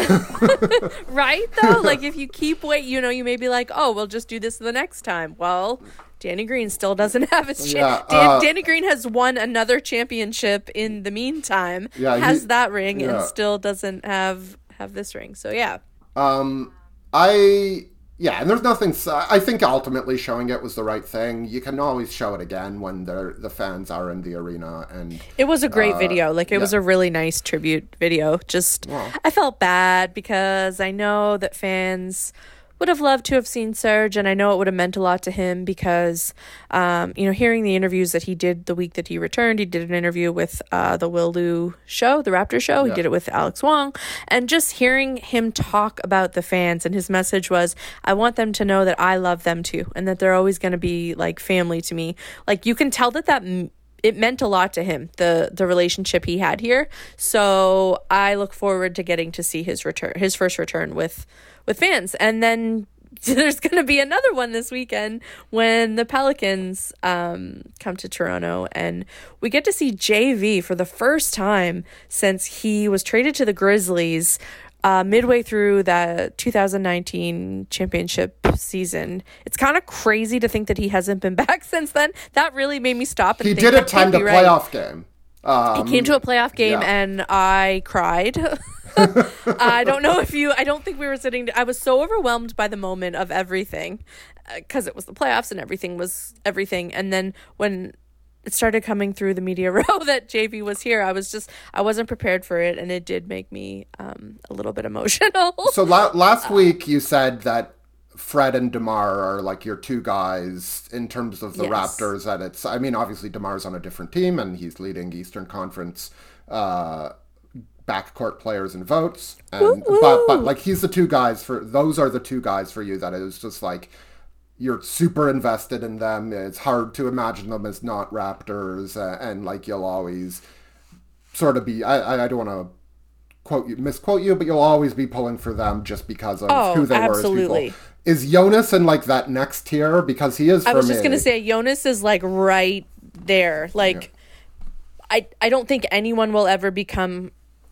Right though, like if you keep wait, you know, you may be like, oh, we'll just do this the next time. Well, Danny Green still doesn't have his cha- yeah, Dan- uh, Danny Green has won another championship in the meantime. Yeah, has he, that ring yeah. and still doesn't have have this ring. So yeah. Um. I, yeah, and there's nothing, I think ultimately showing it was the right thing. You can always show it again when the the fans are in the arena. And it was a great uh, video. Like, it yeah. was a really nice tribute video. Just, well, I felt bad because I know that fans would have loved to have seen Serge, and I know it would have meant a lot to him because, um, you know, hearing the interviews that he did the week that he returned, he did an interview with uh, the Will Liu show, the Raptor show. Yeah. He did it with Alex Wong, and just hearing him talk about the fans, and his message was, I want them to know that I love them too, and that they're always going to be like family to me. Like, you can tell that that m- it meant a lot to him, the the relationship he had here. So I look forward to getting to see his return, his first return with with fans. And then there's going to be another one this weekend when the Pelicans um, come to Toronto, and we get to see J V for the first time since he was traded to the Grizzlies uh, midway through the two thousand nineteen championship season. It's kind of crazy to think that he hasn't been back since then. That really made me stop and he think, did attend a right. playoff game. Um, he came to a playoff game yeah. and I cried. I don't know if you, I don't think we were sitting, I was so overwhelmed by the moment of everything because uh, it was the playoffs and everything was everything. And then when it started coming through the media row that J V was here, I was just, I wasn't prepared for it. And it did make me um, a little bit emotional. So la- last uh, week you said that Fred and DeMar are like your two guys in terms of the yes. Raptors. And it's, I mean, obviously DeMar's on a different team and he's leading Eastern Conference uh, backcourt players and votes. And Woo-woo. but but like he's the two guys for those are the two guys for you that is just like you're super invested in them. It's hard to imagine them as not Raptors, uh, and like you'll always sort of be. I I don't want to quote you, misquote you, but you'll always be pulling for them just because of oh, who they absolutely. were as people. Is Jonas in like that next tier? Because he is. For I was me. just gonna say Jonas is like right there. Like, yeah. I I don't think anyone will ever become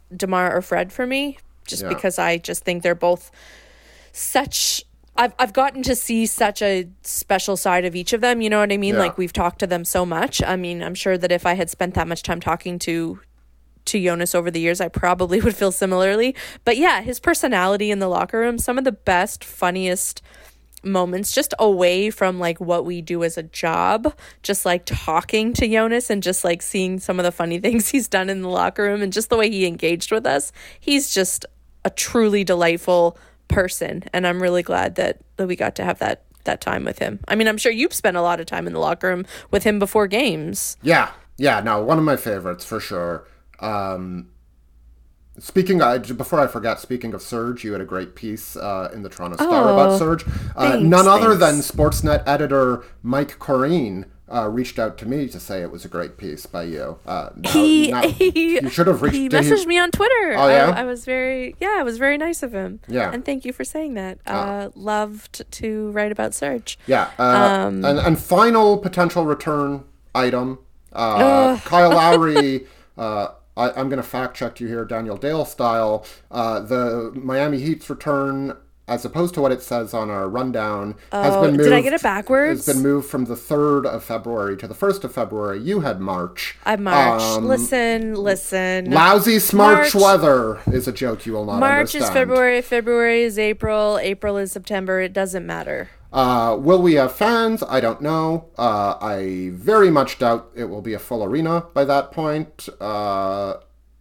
DeMar or Fred for me, just Yeah. because I just think they're both such. I've I've gotten to see such a special side of each of them. You know what I mean? Yeah. Like we've talked to them so much. I mean, I'm sure that if I had spent that much time talking to to Jonas over the years, I probably would feel similarly. But yeah, his personality in the locker room, some of the best, funniest moments just away from like what we do as a job, just like talking to Jonas and just like seeing some of the funny things he's done in the locker room and just the way he engaged with us. He's just a truly delightful person, and I'm really glad that, that we got to have that that time with him. I mean, I'm sure you've spent a lot of time in the locker room with him before games. Yeah, yeah, no, one of my favorites for sure. Um, speaking, I, before I forget, speaking of Serge, you had a great piece uh, in the Toronto Star Oh, about Serge. Uh, thanks, none other thanks. than Sportsnet editor Mike Corrine uh, reached out to me to say it was a great piece by you. Uh, now, He, now- he you should have reached. he did messaged me on Twitter. Oh, yeah? I, I was very yeah, it was very nice of him. Yeah. And thank you for saying that. Uh, loved to write about Serge. Yeah, uh, Um, and and final potential return item, uh, Kyle Lowry. Uh, I, I'm going to fact check you here, Daniel Dale style. Uh, the Miami Heat's return, as opposed to what it says on our rundown, has Oh, been moved. did I get it backwards? Has been moved from the third of February to the first of February. You had March. I March. Um, listen, listen. Lousy Smarch March- weather is a joke you will not March understand. is February, February is April, April is September. It doesn't matter. Uh, will we have fans? I don't know. Uh, I very much doubt it will be a full arena by that point. Uh,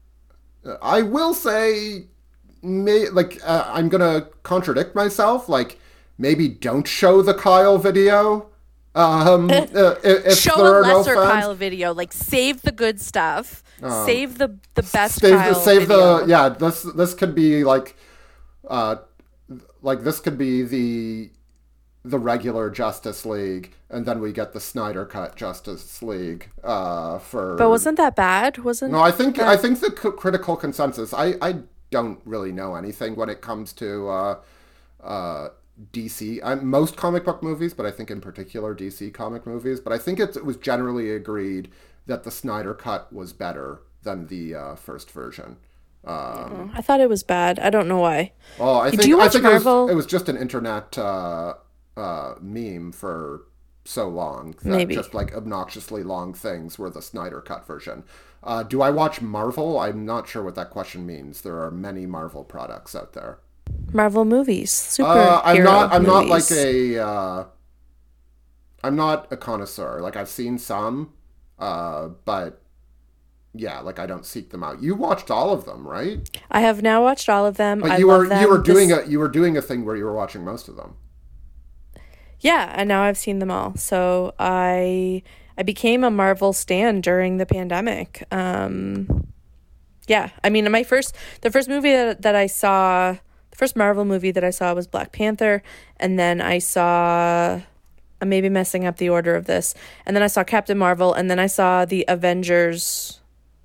I will say, may, like, uh, I'm gonna contradict myself. Like, maybe don't show the Kyle video. Um, uh, if, if Show there a are no lesser fans. Kyle video. Like save the good stuff. save the the best Save, Kyle the, save video. the yeah. This this could be like, uh, like this could be the. the regular Justice League, and then we get the Snyder Cut Justice League uh, for. But wasn't that bad? Wasn't No, I think that... I think the c- critical consensus. I, I don't really know anything when it comes to uh, uh, D C. I, most comic book movies, but I think in particular D C comic movies. But I think it, it was generally agreed that the Snyder Cut was better than the uh, first version. Um, I thought it was bad. I don't know why. Oh, I Do think you I watch think Marvel? It, was, it was just an internet uh, uh, meme for so long that Maybe. just like obnoxiously long things were the Snyder Cut version. Uh, do I watch Marvel? I'm not sure what that question means. There are many Marvel products out there. Marvel movies, superhero Uh, I'm not. I'm not movies. like a. Uh, I'm not a connoisseur. Like I've seen some, uh, but yeah, like I don't seek them out. You watched all of them, right? I have now watched all of them. But I you love were them. you were doing This- a you were doing a thing where you were watching most of them. Yeah, and now I've seen them all. So I I became a Marvel stan during the pandemic. Um, yeah, I mean, my first the first movie that, that I saw, the first Marvel movie that I saw was Black Panther, and then I saw. I may be messing up the order of this, and then I saw Captain Marvel, and then I saw the Avengers.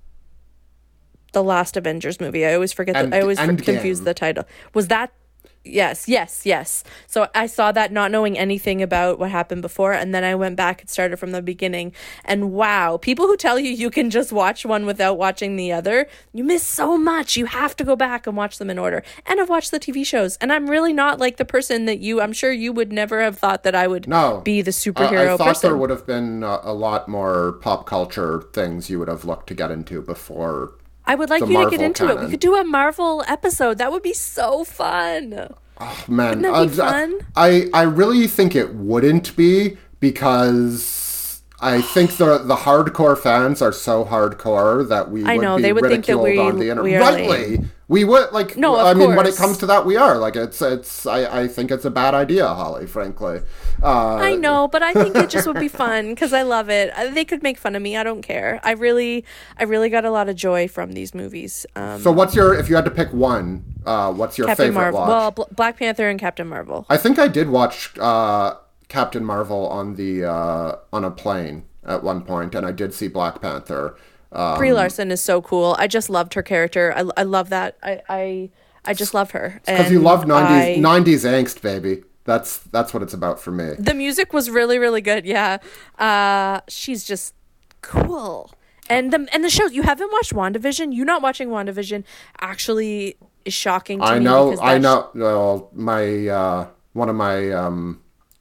The last Avengers movie. I always forget. End- the, I always Endgame. confuse the title. Was that? Yes, yes, yes. So I saw that not knowing anything about what happened before, and then I went back and started from the beginning. And wow, people who tell you you can just watch one without watching the other, you miss so much. You have to go back and watch them in order. And I've watched the T V shows, and I'm really not like the person that you. I'm sure you would never have thought that I would No. be the I, superhero I thought person. there would have been a, a lot more pop culture things you would have looked to get into before. I would like the you to Marvel get into it. canon. We could do a Marvel episode. That would be so fun. Man, Wouldn't that be uh, fun? I I really think it wouldn't be because I think the the hardcore fans are so hardcore that we I would know, be they would think that ridiculed we- on the internet. we are Rightly, we would like. No, of I mean, when it course. comes to that, we are like it's it's. I I think it's a bad idea, Holly. Frankly, uh, I know, but I think it just would be fun because I love it. Uh, They could make fun of me. I don't care. I really, I really got a lot of joy from these movies. Um, So, what's your if you had to pick one? Uh, what's your Captain favorite Marvel. watch? Well, Bl- Black Panther and Captain Marvel. I think I did watch uh, Captain Marvel on the uh, on a plane at one point, and I did see Black Panther. Um, Brie Larson is so cool. I just loved her character. I, I love that. I, I, I just love her. Because you And love nineties I- nineties angst, baby. That's that's what it's about for me. The music was really, really good. Yeah. Uh, she's just cool. And the and the shows, you haven't watched WandaVision? You not watching WandaVision actually is shocking to I me. know, because I that know. Well, my uh, one of my um,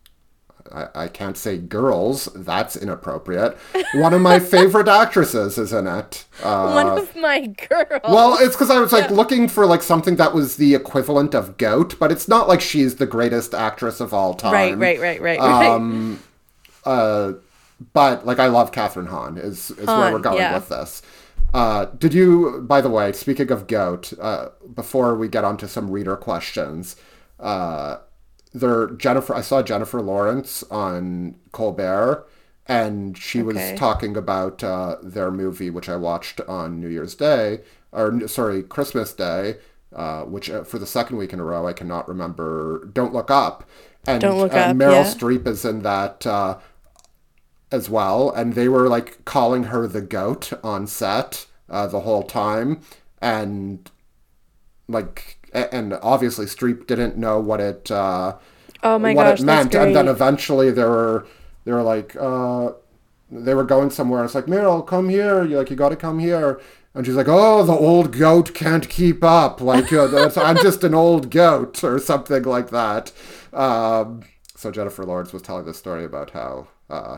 I, I can't say girls. That's inappropriate. One of my favorite actresses is in it. Uh, One of my girls. Well, it's because I was like looking for like something that was the equivalent of GOAT, but it's not like she's the greatest actress of all time. Right, right, right, right, right. Um, uh, but like I love Catherine Hahn is is Hahn, where we're going yeah. with this. Uh, did you, by the way, speaking of GOAT, uh, before we get onto some reader questions, uh, there Jennifer, I saw Jennifer Lawrence on Colbert, and she Okay. was talking about uh, their movie, which I watched on New Year's Day, or sorry, Christmas Day, uh, which uh, for the second week in a row I cannot remember. Don't Look Up, and, Don't Look and Up, Meryl yeah. Streep is in that. Uh, as well, and they were like calling her the GOAT on set uh, the whole time, and like, a- and obviously Streep didn't know what it uh, Oh my what gosh, it that's meant, and then great. eventually they were they were like uh, they were going somewhere. It's like, Meryl, come here. You like you got to come here. And she's like, oh, the old goat can't keep up. Like, uh, that's, I'm just an old goat or something like that. Um, so Jennifer Lawrence was telling this story about how uh,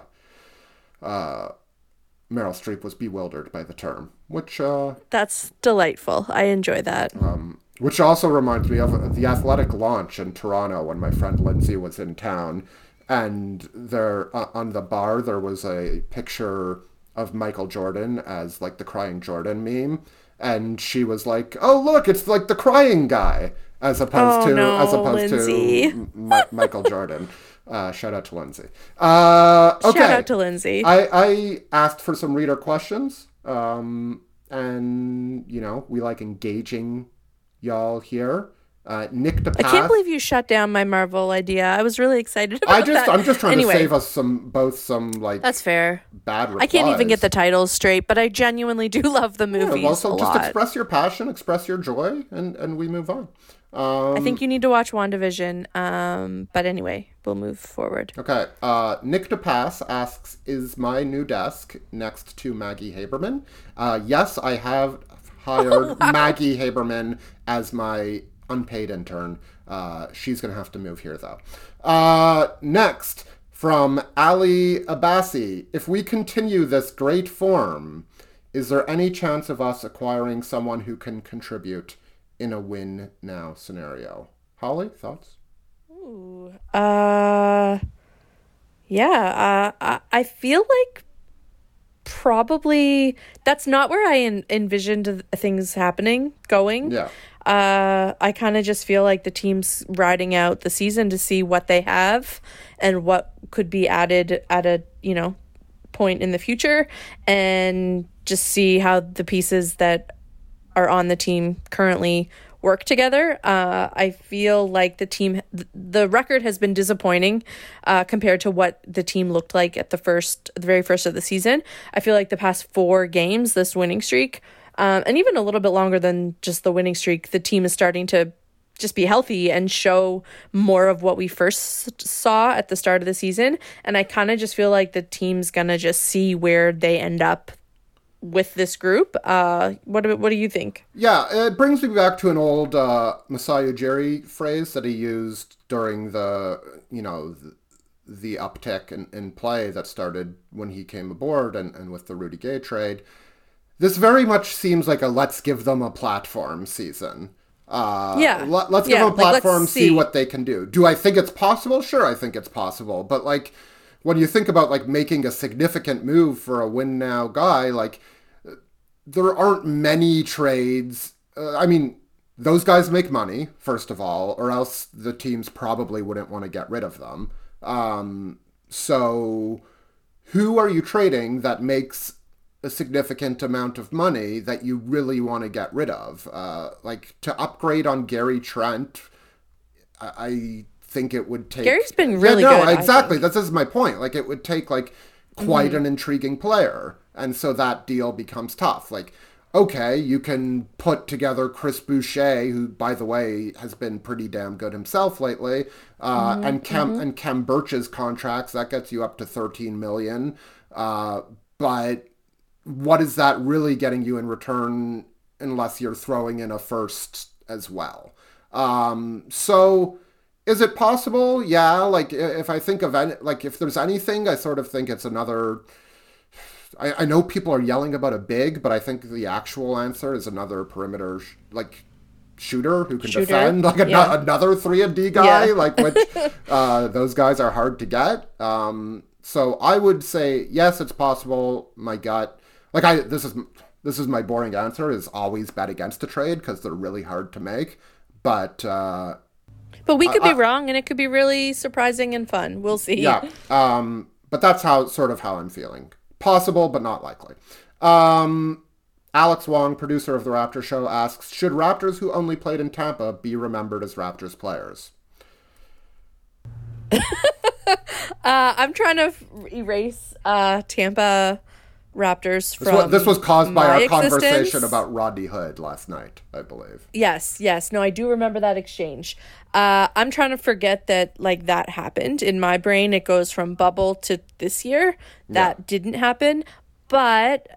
uh, Meryl Streep was bewildered by the term, which uh, That's delightful. I enjoy that. which also reminds me of the Athletic launch in Toronto when my friend Lindsay was in town, and there uh, on the bar there was a picture of Michael Jordan as like the crying Jordan meme, and she was like, "Oh look, it's like the crying guy," as opposed Oh, to no, as opposed Lindsay. to M- Mi- Michael Jordan. Uh, shout out to Lindsay. Uh, okay. Shout out to Lindsay. I, I asked for some reader questions, um, and you know we like engaging y'all here. Uh, Nick DePath. I can't believe you shut down my Marvel idea. I was really excited about I just that. I'm just trying anyway, to save us some both some like That's fair. bad replies. I can't even get the titles straight, but I genuinely do love the Yeah, movies well, so a just lot. express your passion, express your joy, and and we move on. Um, I think you need to watch WandaVision. Um, but anyway, we'll move forward. Okay. Uh, Nick DePass asks, is my new desk next to Maggie Haberman? Uh, yes, I have hired Maggie Haberman as my unpaid intern. Uh, she's going to have to move here, though. Uh, next, from Ali Abbasi. If we continue this great form, is there any chance of us acquiring someone who can contribute in a win now scenario? Holly, thoughts? Uh, yeah. Uh, I, I feel like probably that's not where I en- envisioned th- things happening going. Yeah. Uh, I kind of just feel like the team's riding out the season to see what they have and what could be added at a, you know, point in the future, and just see how the pieces that are on the team currently work together. Uh, I feel like the team, th- the record has been disappointing uh, compared to what the team looked like at the first, the very first of the season. I feel like the past four games, this winning streak, um, and even a little bit longer than just the winning streak, the team is starting to just be healthy and show more of what we first saw at the start of the season. And I kind of just feel like the team's gonna just see where they end up with this group. Uh, what do, what do you think? Yeah, it brings me back to an old uh, Masai Ujiri phrase that he used during the, you know, the, the uptick in, in play that started when he came aboard and, and with the Rudy Gay trade. This very much seems like a let's give them a platform season. Uh, Yeah. Let, us Yeah, give them a like, let's platform, see see. what they can do. Do I think it's possible? Sure, I think it's possible. But like, when you think about like making a significant move for a win now guy, like there aren't many trades. Uh, I mean, those guys make money, first of all, or else the teams probably wouldn't want to get rid of them. Um, so who are you trading that makes a significant amount of money that you really want to get rid of? Uh, like to upgrade on Gary Trent, I, I think it would take... Gary's been really yeah, no, good, I exactly. This is my point. Like it would take like quite an intriguing player. And so that deal becomes tough. Like, okay, you can put together Chris Boucher, who, by the way, has been pretty damn good himself lately, uh, and Cam and Cam Birch's contracts. That gets you up to thirteen million. Uh, but what is that really getting you in return unless you're throwing in a first as well? Um, so is it possible? Yeah, like if I think of any, like if there's anything, I sort of think it's another. I, I know people are yelling about a big, but I think the actual answer is another perimeter sh- like shooter who can Shooter? defend, like a, Yeah. another three and D guy, Yeah. like which uh, those guys are hard to get. Um, so I would say yes, it's possible. My gut, like I this is this is my boring answer, is always bet against a trade because they're really hard to make. But uh, But we could I- be wrong, and it could be really surprising and fun. We'll see. yeah, um, but that's how sort of how I'm feeling. Possible, but not likely. Um, Alex Wong, producer of the Raptors show, asks, should Raptors who only played in Tampa be remembered as Raptors players? Uh, I'm trying to f- erase uh, Tampa Raptors This from was, this was caused by my our existence. conversation about Rodney Hood last night, I believe. Yes, yes. No, I do remember that exchange. Uh, I'm trying to forget that like that happened. In my brain, it goes from bubble to this year. That Yeah. didn't happen. But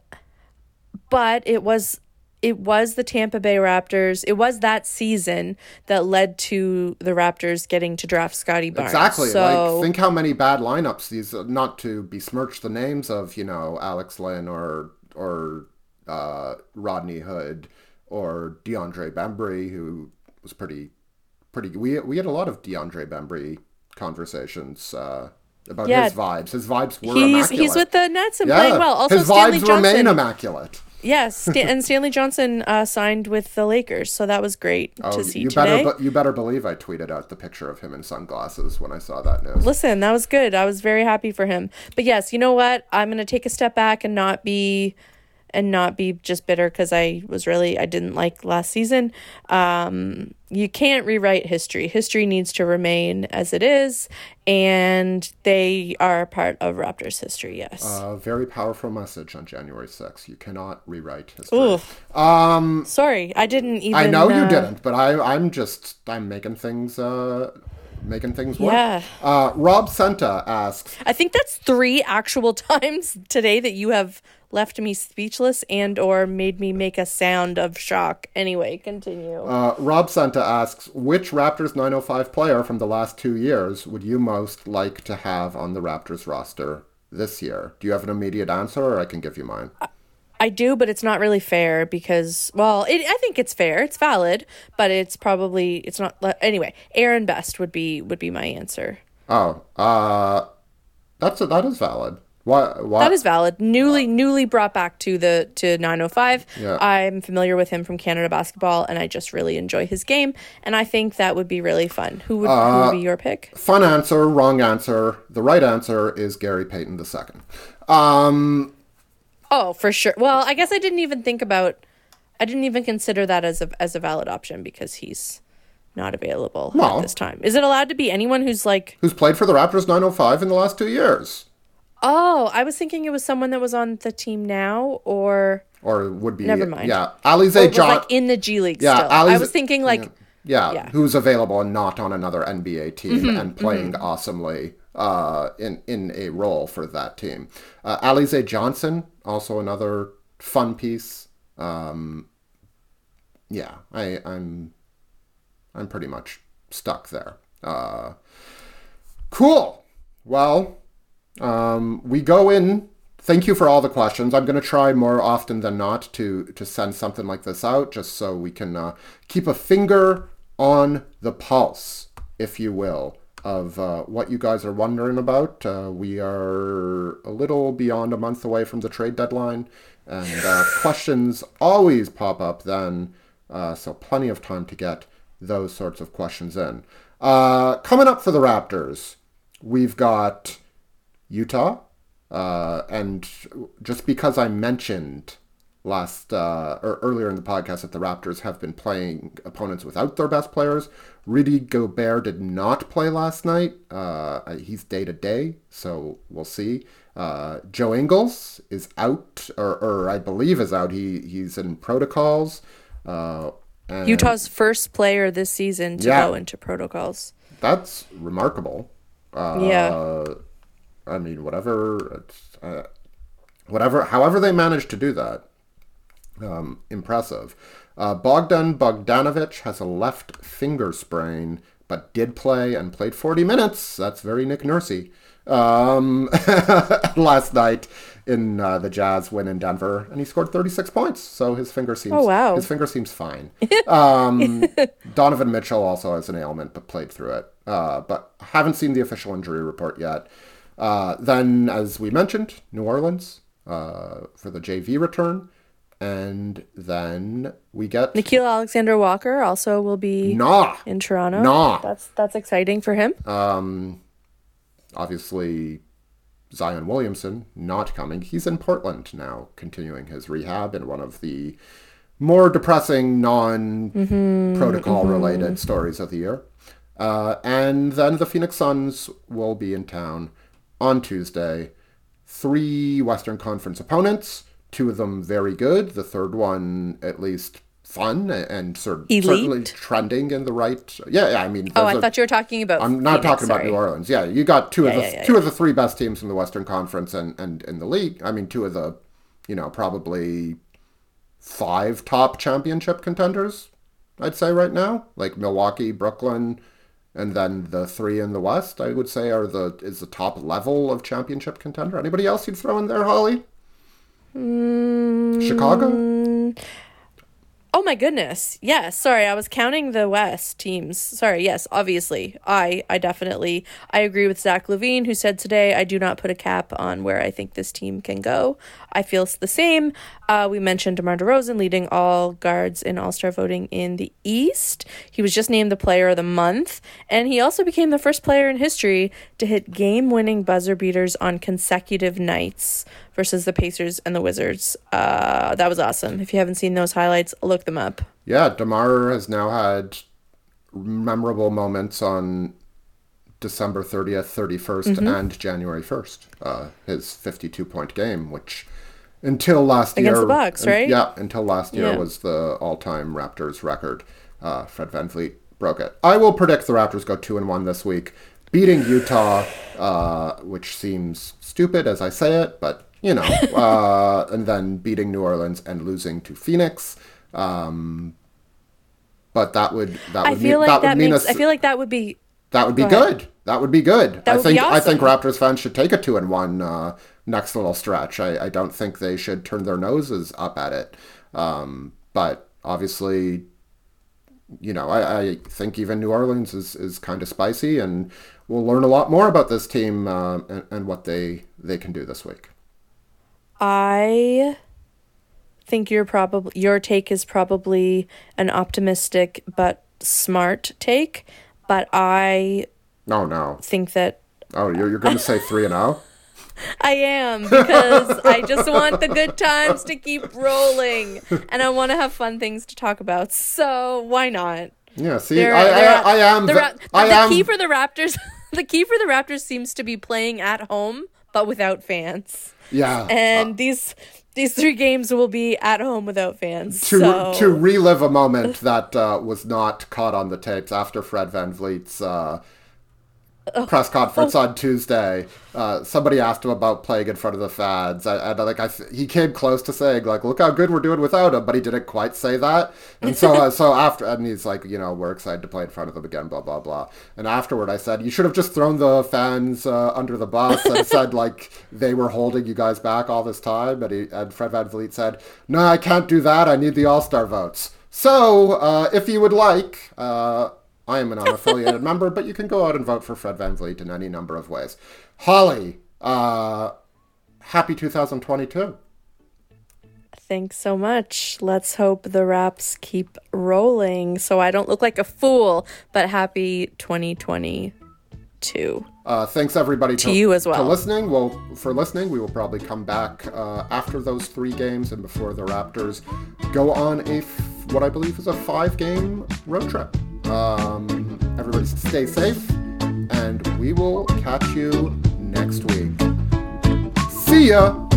but it was it was the Tampa Bay Raptors. It was that season that led to the Raptors getting to draft Scotty Barnes. Exactly. So Like, think how many bad lineups these, uh, not to besmirch the names of, you know, Alex Lynn or, or uh, Rodney Hood or DeAndre Bembry, who was pretty, pretty, we, we had a lot of DeAndre Bembry conversations uh, about Yeah. his vibes. His vibes were he's immaculate. he's with the Nets and yeah. playing well. Also, his Stanley vibes Johnson. remain immaculate. Yes, Stan- and Stanley Johnson uh, signed with the Lakers, so that was great to Oh, see you today. better, you better believe I tweeted out the picture of him in sunglasses when I saw that news. Listen, that was good. I was very happy for him. But yes, you know what? I'm going to take a step back and not be and not be just bitter because I was really I didn't like last season. Um, you can't rewrite history. History needs to remain as it is, and they are a part of Raptors history. Yes. A very powerful message on January sixth. You cannot rewrite history. Ooh. Um, Sorry, I didn't even. I know you uh, didn't, but I, I'm just, I'm making things, uh, making things work. Yeah. Uh, Rob Senta asks, I think that's three actual times today that you have left me speechless and or made me make a sound of shock. Anyway, continue. uh, Rob Senta asks, which Raptors nine oh five player from the last two years would you most like to have on the Raptors roster this year? Do you have an immediate answer, or I can give you mine? I do, but it's not really fair because, well, it, I think it's fair. It's valid, but it's probably, it's not, anyway, Aaron Best would be, would be my answer. Oh, uh, that's, that is valid. Why, why? That is valid. Newly, newly brought back to the to nine oh five. Yeah. I'm familiar with him from Canada Basketball, and I just really enjoy his game. And I think that would be really fun. Who would, who would be your pick? Fun answer, wrong answer. The right answer is Gary Payton the second. Um, Oh, for sure. Well, I guess I didn't even think about. I didn't even consider that as a as a valid option because he's not available Well- at this time. Is it allowed to be anyone who's like? who's played for the Raptors nine oh five in the last two years. Oh, I was thinking it was someone that was on the team now, or Or would be, Never mind. yeah, or Alize was John. like in the G League. Yeah, still. I Alize- was thinking like. yeah, yeah. who's available and not on another N B A team Mm-hmm, and playing awesomely uh, in, in a role for that team. Uh, Alize Johnson, also another fun piece. Um, yeah, I, I'm I'm pretty much stuck there. Uh, cool. Well, um, we go in. Thank you for all the questions. I'm going to try more often than not to to send something like this out, just so we can uh, keep a finger on the pulse, if you will, of uh, what you guys are wondering about. Uh, we are a little beyond a month away from the trade deadline, and uh, questions always pop up then, uh, so plenty of time to get those sorts of questions in. Uh, coming up for the Raptors, we've got Utah, uh, and just because I mentioned last uh, or earlier in the podcast that the Raptors have been playing opponents without their best players, Rudy Gobert did not play last night. Uh, he's day to day, so we'll see. Uh, Joe Ingles is out, or, or I believe is out. He he's in protocols. Uh, and Utah's first player this season to Yeah. go into protocols. That's remarkable. Uh, Yeah. I mean, whatever. It's, uh, whatever, however they managed to do that, um, impressive. Uh, Bogdan Bogdanovic has a left finger sprain, but did play and played forty minutes. That's very Nick Nursey. Um, last night in uh, the Jazz win in Denver, and he scored thirty-six points. So his finger seems oh, wow. his finger seems fine. Um, Donovan Mitchell also has an ailment, but played through it. Uh, but haven't seen the official injury report yet. Uh, then, as we mentioned, New Orleans uh, for the J V return. And then we get Nickeil Alexander-Walker also will be nah, in Toronto. Nah. That's that's exciting for him. Um, obviously, Zion Williamson not coming. He's in Portland now, continuing his rehab in one of the more depressing non-protocol mm-hmm, related mm-hmm. stories of the year. Uh, and then the Phoenix Suns will be in town on Tuesday. Three Western Conference opponents. Two of them very good. The third one, at least, fun and cer- certainly trending in the right. Yeah, yeah. I mean, oh, I a, thought you were talking about. I'm not Phoenix, talking sorry. about New Orleans. Yeah, you got two yeah, of the yeah, yeah, two yeah. of the three best teams in the Western Conference and and in the league. I mean, two of the, you know, probably five top championship contenders. I'd say right now, like Milwaukee, Brooklyn, and then the three in the West. I would say are the is the top level of championship contender. Anybody else you'd throw in there, Holly? Mm, Chicago? Oh my goodness. Yes. Sorry, I was counting the West teams. Sorry. Yes, obviously. I, I definitely, I agree with Zach LaVine, who said today, I do not put a cap on where I think this team can go. I feel the same. Uh, we mentioned DeMar DeRozan leading all guards in All-Star voting in the East. He was just named the Player of the Month, and he also became the first player in history to hit game-winning buzzer beaters on consecutive nights versus the Pacers and the Wizards. Uh, that was awesome. If you haven't seen those highlights, look them up. Yeah, DeMar has now had memorable moments on December thirtieth, thirty-first, mm-hmm. and January first. Uh, his fifty-two point game, which until last Against year... the Bucks, right? Yeah, until last year yeah. was the all-time Raptors record. Uh, Fred VanVleet broke it. I will predict the Raptors go two and one this week, beating Utah, uh, which seems stupid as I say it, but you know, uh, and then beating New Orleans and losing to Phoenix. Um, but that would that would I feel mean, like that, that would mean makes, a, I feel like that would be that would be Go good. ahead. That would be good. That I would think be awesome. I think Raptors fans should take a two and one uh, next little stretch. I, I don't think they should turn their noses up at it. Um, but obviously, you know, I, I think even New Orleans is, is kind of spicy, and we'll learn a lot more about this team uh, and, and what they they can do this week. I think your probably your take is probably an optimistic but smart take, but I oh no think that oh you're you're going to say three and zero. I am, because I just want the good times to keep rolling, and I want to have fun things to talk about. So why not? Yeah, see, they're, I, they're, I, I am the, the, the, I the am key for the Raptors. The key for the Raptors seems to be playing at home, but without fans. Yeah, and uh, these these three games will be at home without fans. To so. to relive a moment that uh, was not caught on the tapes after Fred VanVleet's uh, oh. press conference oh. on Tuesday. Uh, somebody asked him about playing in front of the fans, and, and like I, he came close to saying like, "Look how good we're doing without him," but he didn't quite say that. And so, uh, so after, and he's like, you know, we're excited to play in front of them again, blah blah blah. And afterward, I said, you should have just thrown the fans uh, under the bus and said like they were holding you guys back all this time. And he and Fred VanVleet said, "No, I can't do that. I need the All-Star votes." So, uh, if you would like. Uh, I am an unaffiliated member, but you can go out and vote for Fred VanVleet in any number of ways. Holly, uh, happy two thousand twenty-two. Thanks so much. Let's hope the Raps keep rolling so I don't look like a fool, but happy twenty twenty-two. Uh, thanks everybody to, to you as well. To listening. Well, for listening, we will probably come back uh, after those three games and before the Raptors go on a f- what I believe is a five-game road trip. Um, everybody stay safe, and we will catch you next week. See ya!